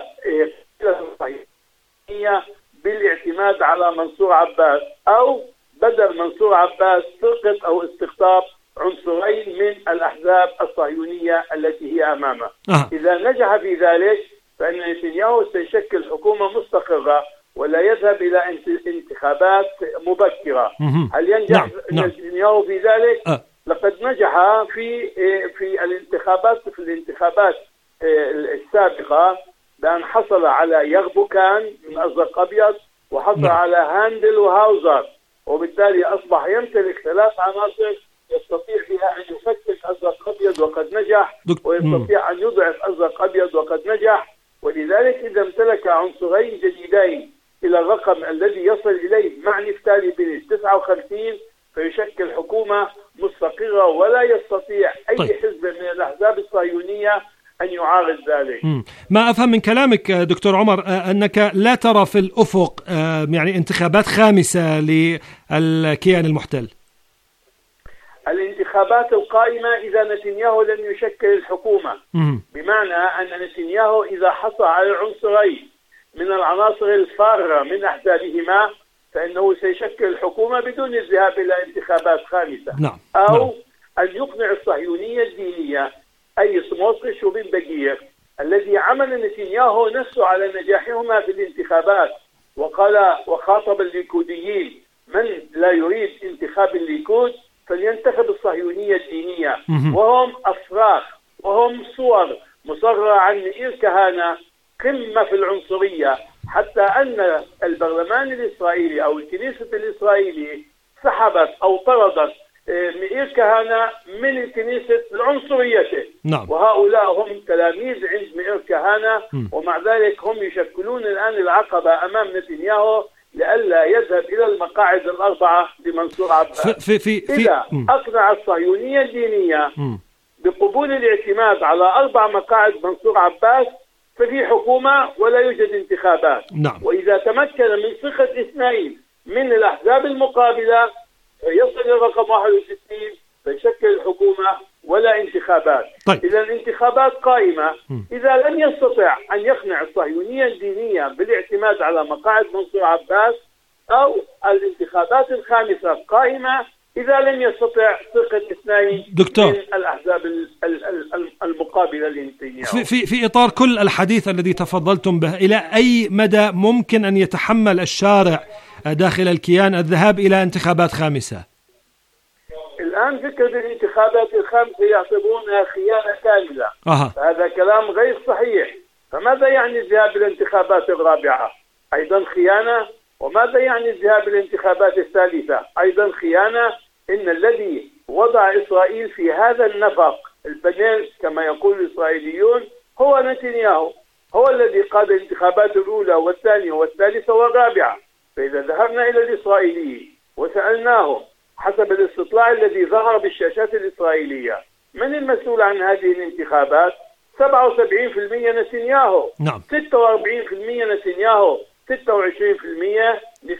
بالاعتماد على منصور عباس، أو بدل منصور عباس سرقة أو استقطاب عنصرين من الأحزاب الصهيونية التي هي أمامه. إذا نجح في ذلك فإن نتنياهو سيشكل حكومة مستقرة ولا يذهب إلى انتخابات مبكرة. هل ينجح نتنياهو في ذلك؟ لقد نجح في الانتخابات السابقة بأن حصل على يغبوكان من أزرق أبيض، وحصل على هاندل وهاوزر، وبالتالي أصبح يمتلك 3 عناصر يستطيع بها أن يفكك أزرق أبيض وقد نجح، ويستطيع أن يضعف أزرق أبيض وقد نجح. ولذلك إذا امتلك عنصرين جديدين إلى الرقم الذي يصل إليه مع نفتالي بنت 59 فيشكل حكومة مستقرة ولا يستطيع أي حزب من الأحزاب الصهيونية أن يعارض ذلك. ما أفهم من كلامك دكتور عمر أنك لا ترى في الأفق يعني انتخابات خامسة للكيان المحتل. الانتخابات القائمة إذا نتنياهو لم يشكل الحكومة، بمعنى أن نتنياهو إذا حصل على عنصرين من العناصر الفارة من أحزابهما فإنه سيشكل الحكومة بدون الذهاب إلى انتخابات خامسة. أو أن يقنع الصهيونية الدينية أي سموتريتش وبن بغير الذي عمل نتنياهو نفسه على نجاحهما في الانتخابات، وخاطب الليكوديين من لا يريد انتخاب الليكود فلينتخب الصهيونية الدينية، وهم أفراخ وهم صور مصغرة عن مئير كهانة قمة في العنصرية، حتى أن البرلمان الإسرائيلي أو الكنيسة الإسرائيلي سحبت أو طردت مئير كهانة من الكنيسة لعنصريته. وهؤلاء هم تلاميذ عند مئير كهانة، ومع ذلك هم يشكلون الآن العقبة أمام نتنياهو لئلا يذهب إلى المقاعد ال4 لمنصور عباس. إذا أقنع الصهيونية الدينية بقبول الاعتماد على 4 مقاعد منصور عباس ففي حكومة ولا يوجد انتخابات. وإذا تمكن من صيغة 2 من الأحزاب المقابلة يصل إلى رقم 61 فيشكل الحكومة ولا انتخابات. إذا الانتخابات قائمة إذا لم يستطع أن يقنع الصهيونية الدينية بالاعتماد على مقاعد منصور عباس، أو الانتخابات الخامسة قائمة إذا لم يستطع صيغة 2 من الأحزاب المقابلة لنتنياهو. في إطار كل الحديث الذي تفضلتم به، إلى أي مدى ممكن أن يتحمل الشارع داخل الكيان الذهاب إلى انتخابات خامسة؟ الآن الآن فكرة الانتخابات الخامسة يعتبرونها خيانة كاملة. هذا كلام غير صحيح. فماذا يعني الذهاب للانتخابات الرابعة؟ أيضا خيانة. وماذا يعني الذهاب للانتخابات الثالثة؟ أيضا خيانة. إن الذي وضع إسرائيل في هذا النفق البنيل كما يقول الإسرائيليون هو نتنياهو، هو الذي قاد الانتخابات الأولى والثانية والثالثة والرابعة. فإذا ذهبنا إلى الإسرائيلي وسألناه حسب الاستطلاع الذي ظهر بالشاشات الإسرائيلية من المسؤول عن هذه الانتخابات، 77% نتنياهو، 46% نتنياهو، 26%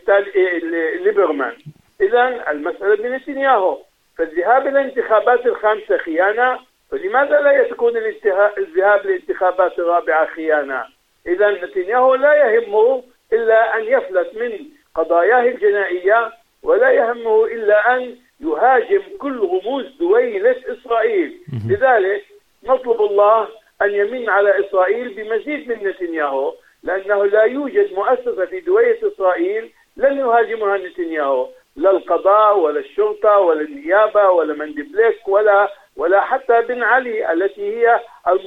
ليبرمان. إذن المسألة بنتنياهو. فالذهاب إلى الانتخابات الخامسة خيانة، فلماذا لا يكون الذهاب للانتخابات الرابعة خيانة؟ إذن نتنياهو لا يهمه إلا أن يفلت من قضاياه الجنائية، ولا يهمه إلا أن يهاجم كل رموز دويلة إسرائيل. لذلك نطلب الله أن يمن على إسرائيل بمزيد من نتنياهو، لأنه لا يوجد مؤسسة في دويلة إسرائيل لن يهاجمها نتنياهو، لا القضاء ولا الشرطة ولا النيابة ولا مندبليك ولا حتى بن علي التي هي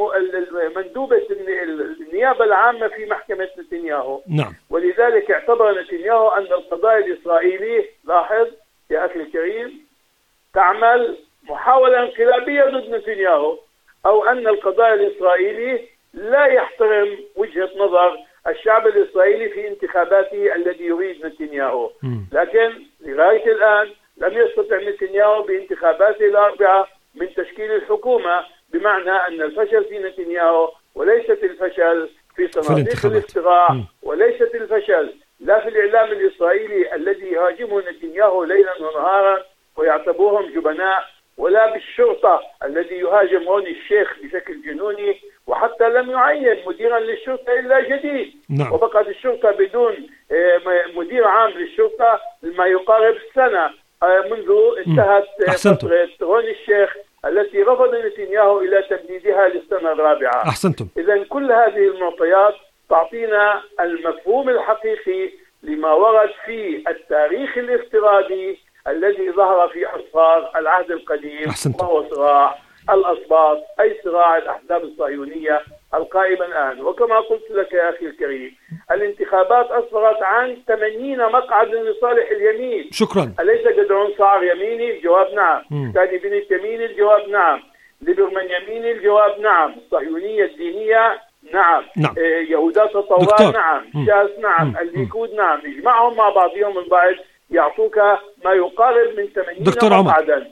مندوبة النيابة العامة في محكمة نتنياهو. ولذلك اعتبر نتنياهو أن القضاء الإسرائيلي، لاحظ يا أخي الكريم، تعمل محاولة انقلابية ضد نتنياهو، أو أن القضاء الإسرائيلي لا يحترم وجهة نظر الشعب الإسرائيلي في انتخاباته الذي يريد نتنياهو. لكن لغاية الآن لم يستطع نتنياهو بانتخاباته الأربعة من تشكيل الحكومة، بمعنى أن الفشل في نتنياهو وليست الفشل في صناديق الافتراء، وليست الفشل لا في الإعلام الإسرائيلي الذي يهاجمه نتنياهو ليلا ونهارا ويعتبرهم جبناء، ولا بالشرطة الذي يهاجم روني الشيخ بشكل جنوني، وحتى لم يعين مديرا للشرطة إلا جديد. وبقت الشرطة بدون مدير عام للشرطة ما يقارب سنة منذ انتهت فترة روني الشيخ التي رفض نتنياهو إلى تمديدها للسنة الرابعة. إذن كل هذه المعطيات تعطينا المفهوم الحقيقي لما ورد في التاريخ الافتراضي الذي ظهر في أسفار العهد القديم، وهو صراع الأسباط، أي صراع الأحزاب الصهيونية القائمة الآن. وكما قلت لك يا أخي الكريم، الانتخابات أسفرت عن 80 مقعد لصالح اليمين. شكرا. أليس جدعون صار يميني؟ الجواب نعم. ثاني بنت يميني؟ الجواب نعم. ليبرمان يميني؟ الجواب نعم. الصهيونية الدينية؟ نعم. يهودات الطوال؟ نعم. شاس؟ نعم. الليكود؟ نعم. اجمعهم مع بعضهم البعض يعطوك ما يقارب من 80 مقعدا.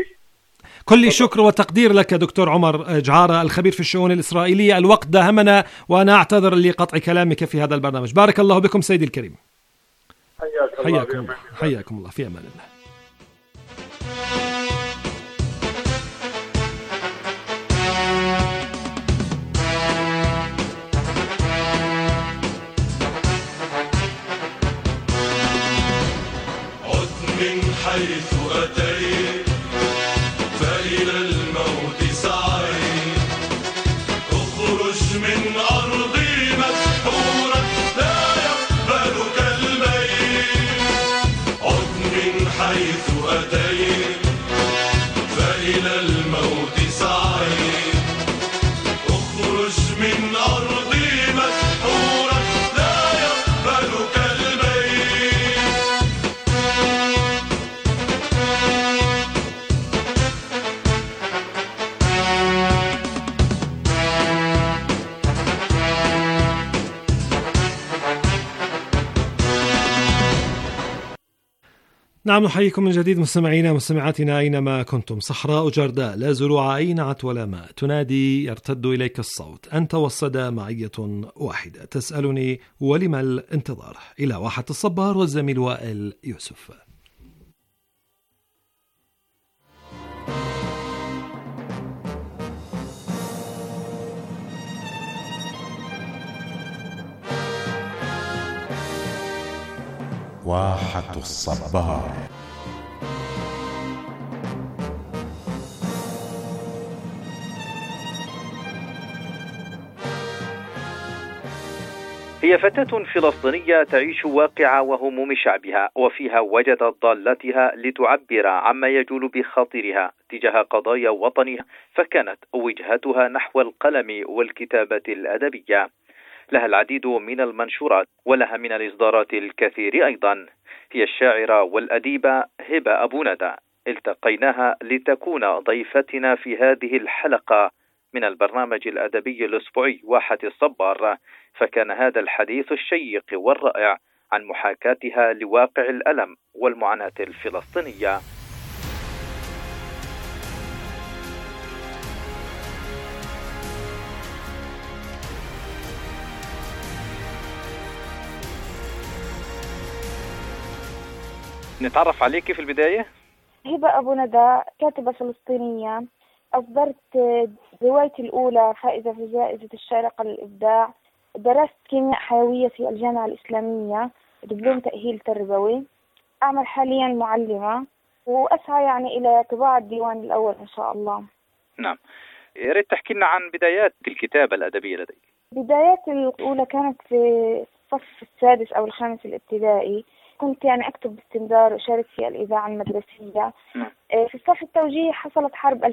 كل شكر وتقدير لك دكتور عمر جعارة الخبير في الشؤون الإسرائيلية. الوقت داهمنا وأنا أعتذر لقطع كلامك في هذا البرنامج. بارك الله بكم سيدي الكريم. حياكم الله. في أمان الله. من حيث أتيت فإلى الموت سعيت، اخرج من أرضي مسحورا لا يقبلك الميت. عد من حيث أتيت فإلى الموت سعيت، اخرج من أرضي مسحورا لا يقبلك الميت. نعم، نحييكم من جديد مستمعينا ومستمعاتنا أينما كنتم. صحراء جرداء لا زروع أينعت ولا ماء، تنادي يرتد إليك الصوت، أنت والصدى معية واحدة، تسألني ولما الانتظار. إلى واحة الصبار والزميل وائل يوسف. واحة الصبار. هي فتاة فلسطينية تعيش واقع وهموم شعبها، وفيها وجدت ضالتها لتعبر عما يجول بخاطرها تجاه قضايا وطنها، فكانت وجهتها نحو القلم والكتابة الأدبية. لها العديد من المنشورات ولها من الإصدارات الكثير أيضا. هي الشاعرة والأديبة هبة أبو ندى، التقيناها لتكون ضيفتنا في هذه الحلقة من البرنامج الأدبي الأسبوعي واحة الصبار، فكان هذا الحديث الشيق والرائع عن محاكاتها لواقع الألم والمعاناة الفلسطينية. نتعرف عليك في البداية. هبة أبو ندى، كاتبة فلسطينية. أصدرت روايتي الأولى فائزة في جائزة الشارقة للإبداع. درست كيمياء حيوية في الجامعة الإسلامية، دبلوم تأهيل تربوي. أعمل حاليا معلمة، وأسعى يعني إلى طباعة الديوان الأول إن شاء الله. نعم، يا ريت تحكي لنا عن بدايات الكتابة الأدبية لديك. بداياتي الأولى كانت في الصف السادس أو الخامس الابتدائي. كنت يعني أكتب باستمرار وأشارك في الإذاعة المدرسية. في الصف التوجيهي حصلت حرب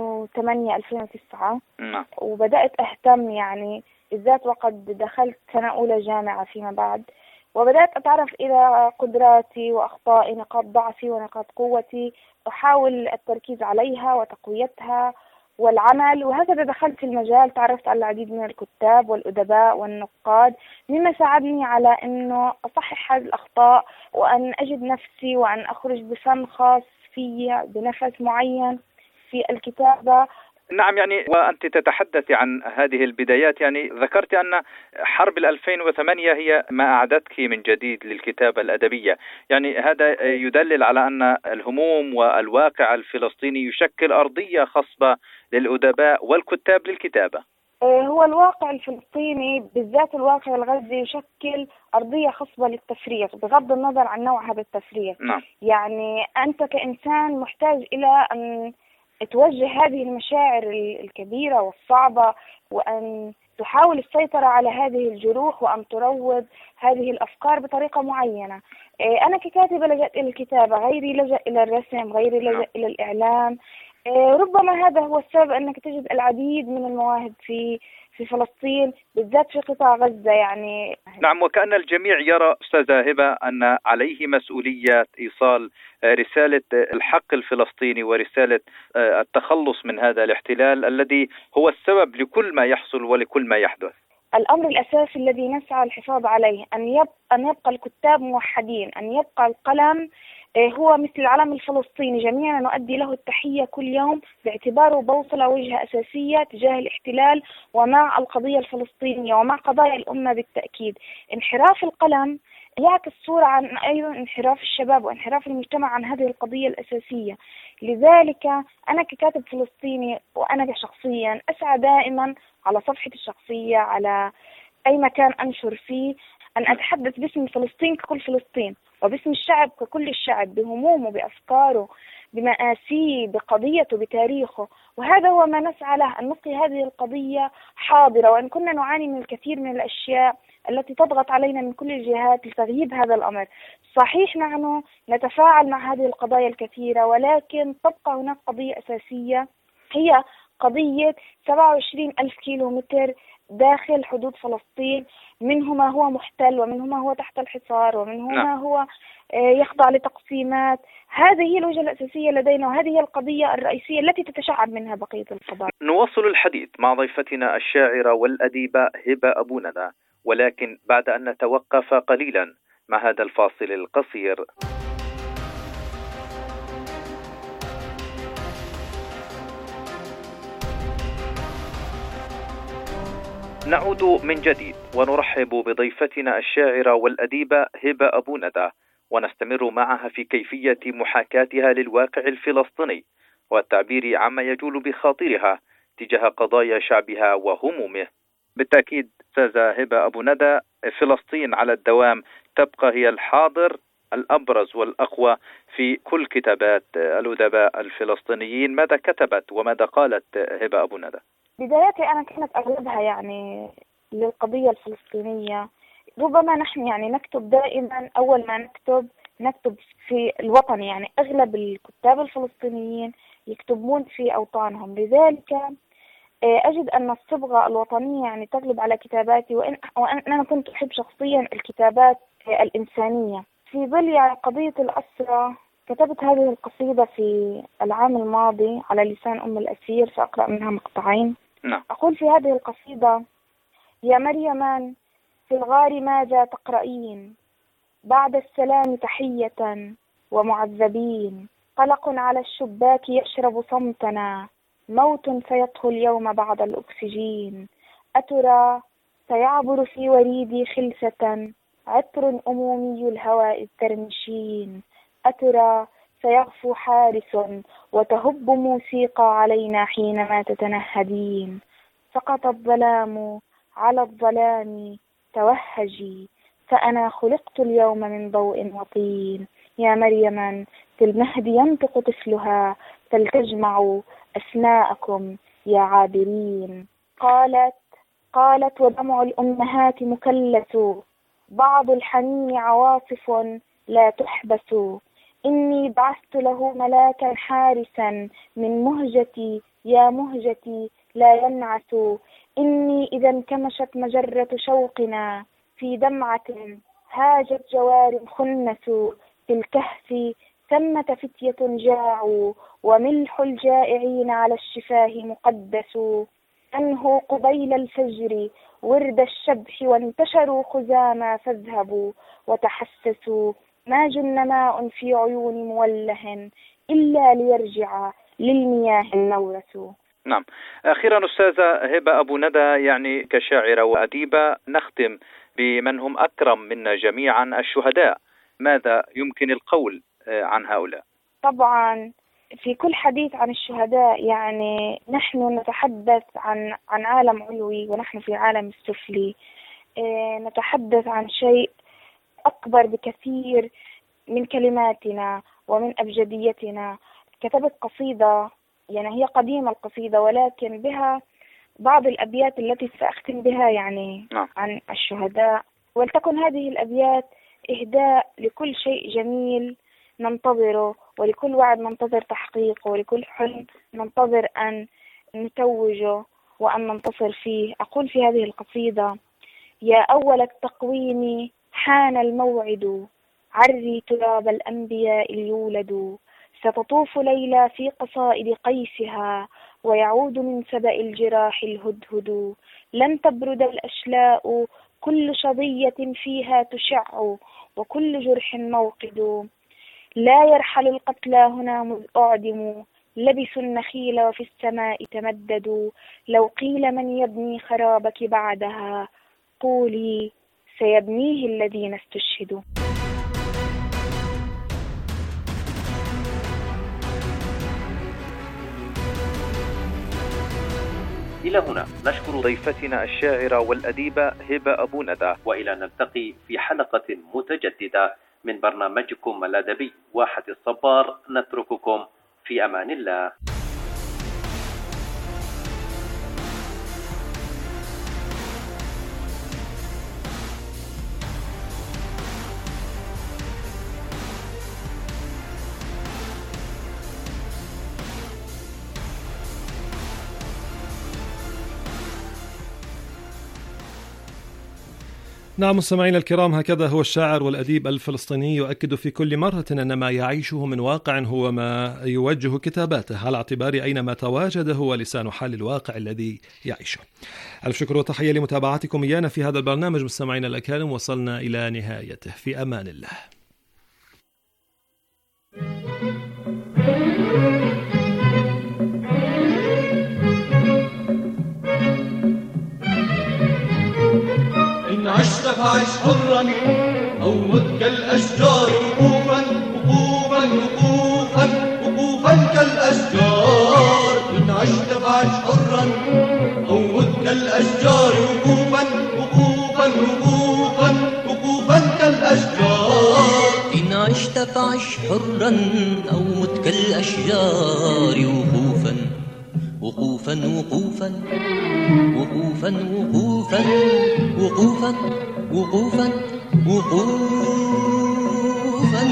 2008-2009. وبدأت أهتم يعني بالذات وقد دخلت سنة أولى جامعة فيما بعد، وبدأت أتعرف إلى قدراتي وأخطائي، نقاط ضعفي ونقاط قوتي، أحاول التركيز عليها وتقويتها والعمل. وهكذا دخلت في المجال، تعرفت على العديد من الكتاب والأدباء والنقاد، مما ساعدني على أنه أصحح هذه الأخطاء وأن أجد نفسي وأن أخرج بفن خاص في بنفس معين في الكتابة. نعم، يعني وأنت تتحدث عن هذه البدايات، يعني ذكرت أن حرب 2008 هي ما أعدتك من جديد للكتابة الأدبية، يعني هذا يدلل على أن الهموم والواقع الفلسطيني يشكل أرضية خصبة للأدباء والكتاب للكتابة. هو الواقع الفلسطيني بالذات الواقع الغزي يشكل أرضية خصبة للتفريغ بغض النظر عن نوع هذا التفريغ. نعم. يعني أنت كإنسان محتاج إلى أن توجه هذه المشاعر الكبيرة والصعبة، وأن تحاول السيطرة على هذه الجروح، وأن تروض هذه الأفكار بطريقة معينة. أنا ككاتبة لجأت إلى الكتابة، غيري لجأ إلى الرسم، غيري لجأ إلى الإعلام. ربما هذا هو السبب أنك تجد العديد من المواهب في فلسطين بالذات في قطاع غزة يعني. نعم، وكأن الجميع يرى أستاذة هبة أن عليه مسؤولية إيصال رسالة الحق الفلسطيني ورسالة التخلص من هذا الاحتلال الذي هو السبب لكل ما يحصل ولكل ما يحدث. الأمر الأساسي الذي نسعى الحفاظ عليه أن يبقى الكتاب موحدين، أن يبقى القلم هو مثل العلم الفلسطيني، جميعا نؤدي له التحية كل يوم باعتباره بوصلة وجهة أساسية تجاه الاحتلال ومع القضية الفلسطينية ومع قضايا الأمة بالتأكيد. انحراف القلم يعكس صورة عن أيضا انحراف الشباب وانحراف المجتمع عن هذه القضية الأساسية. لذلك أنا ككاتب فلسطيني وأنا شخصيا أسعى دائما على صفحتي الشخصية، على أي مكان أنشر فيه، أن أتحدث باسم فلسطين ككل فلسطين، وباسم الشعب ككل الشعب، بهمومه، بأفكاره، بمآسيه، بقضيته، بتاريخه. وهذا هو ما نسعى له، أن نبقي هذه القضية حاضرة، وأن كنا نعاني من الكثير من الأشياء التي تضغط علينا من كل الجهات لتغييب هذا الأمر. صحيح نحن نتفاعل مع هذه القضايا الكثيرة، ولكن تبقى هناك قضية أساسية هي قضية 27,000 كيلومتر داخل حدود فلسطين، منه ما هو محتل ومنه ما هو تحت الحصار ومنه ما هو يخضع لتقسيمات. هذه هي الوجهة الأساسية لدينا، وهذه هي القضية الرئيسية التي تتشعب منها بقية القضايا. نواصل الحديث مع ضيفتنا الشاعرة والأديبة هبة أبو ندى، ولكن بعد أن نتوقف قليلا مع هذا الفاصل القصير. نعود من جديد ونرحب بضيفتنا الشاعرة والأديبة هبة أبو ندى، ونستمر معها في كيفية محاكاتها للواقع الفلسطيني والتعبير عما يجول بخاطرها تجاه قضايا شعبها وهمومه. بالتأكيد أستاذة هبة أبو ندى، فلسطين على الدوام تبقى هي الحاضر الأبرز والأقوى في كل كتابات الأدباء الفلسطينيين. ماذا كتبت وماذا قالت هبة أبو ندى؟ بداياتي أنا كانت أغلبها يعني للقضية الفلسطينية، ربما نحن يعني نكتب دائما، أول ما نكتب في الوطن، يعني أغلب الكتاب الفلسطينيين يكتبون في أوطانهم، لذلك أجد أن الصبغة الوطنية يعني تغلب على كتاباتي، وأنا كنت أحب شخصيا الكتابات الإنسانية. في ظل يعني قضية الأسرة كتبت هذه القصيدة في العام الماضي على لسان أم الأسير، سأقرأ منها مقطعين. أقول في هذه القصيدة: يا مريم في الغار ماذا تقرأين؟ بعد السلام تحية ومعذبين، قلق على الشباك يشرب صمتنا، موت سيطهو اليوم بعد الأكسجين، أترى سيعبر في وريدي خلسة، عطر أمومي الهواء الترمشين، أترى سيغفو حارس وتهب موسيقى علينا حينما تتنهدين، سقط الظلام على الظلام توهجي، فأنا خلقت اليوم من ضوء وطين، يا مريم في المهد ينطق طفلها، فلتجمعوا أسماءكم يا عابرين. قالت ودمع الأمهات مكلس، بعض الحنين عواصف لا تحبس، إني بعثت له ملاكا حارسا من مهجتي يا مهجتي لا ينعس، إني إذا انكمشت مجرة شوقنا في دمعة هاجت جوار خنس، في الكهف ثمة فتية جاعوا، وملح الجائعين على الشفاه مقدس، أنهوا قبيل الفجر ورد الشبح وانتشروا خزاما، فاذهبوا وتحسسوا، ما جن ماء في عيون موله إلا ليرجع للمياه النورس. نعم. أخيرا أستاذة هبة أبو ندى، يعني كشاعرة وأديبة، نختم بمن هم أكرم منا جميعا، الشهداء، ماذا يمكن القول عن هؤلاء؟ طبعا في كل حديث عن الشهداء يعني نحن نتحدث عن عالم علوي ونحن في عالم السفلي، نتحدث عن شيء أكبر بكثير من كلماتنا ومن أبجديتنا. كتبت قصيدة يعني هي قديمة القصيدة، ولكن بها بعض الأبيات التي سأختم بها يعني عن الشهداء، ولتكن هذه الأبيات إهداء لكل شيء جميل ننتظره، ولكل وعد ننتظر تحقيقه، ولكل حلم ننتظر أن نتوجه وأن ننتصر فيه. أقول في هذه القصيدة: يا أول التقويم حان الموعد، عري تراب الأنبياء اليولد، ستطوف ليلى في قصائد قيسها، ويعود من سبأ الجراح الهدهد، لن تبرد الأشلاء كل شظية فيها تشع، وكل جرح موقد، لا يرحل القتلى هنا مذ أعدموا، لبسوا النخيل وفي السماء تمددوا، لو قيل من يبني خرابك بعدها، قولي سيبنيه الذين استشهدوا. إلى هنا نشكر ضيفتنا الشاعرة والأديبة هبة أبو ندى، وإلى نلتقي في حلقة متجددة من برنامجكم الأدبي واحة الصبار، نترككم في أمان الله. نعم مستمعينا الكرام، هكذا هو الشاعر والأديب الفلسطيني يؤكد في كل مرة أن ما يعيشه من واقع هو ما يوجه كتاباته، على اعتبار أينما تواجد هو لسان حال الواقع الذي يعيشه. ألف شكر وتحية لمتابعتكم إيانا في هذا البرنامج مستمعينا الأكارم، وصلنا إلى نهايته، في أمان الله. إن عشت فعش حرا أو مت كالأشجار، وقوفا وقوفا وقوفا وقوفا كالأشجار. إن عشت فعش حرا أو مت كالأشجار، وقوفا وقوفا وقوفا وقوفا كالأشجار. إن عشت فعش حرا أو مت كالأشجار، وقوفا وقوفا وقوفا وقوفا وقوفا وقوفا وقوفا وقوفا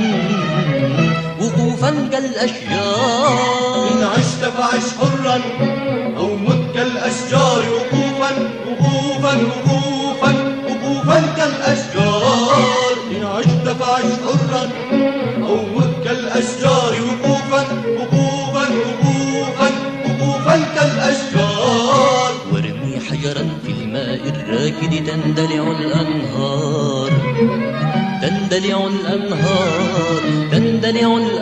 وقوفا كالأشجار. إن عشت فعش حرا أو مت كالأشجار وقوفا وقوفا وقوفا وقوفا كالأشجار. إن عشت فعش حرا أو مت كالأشجار وقوفا وقوفا وقوفا وقوفا كالأشجار. وارمي حجرا في الماء الراكد تندلع الأنهار، تندلع الأنهار، تندلع الأنهار.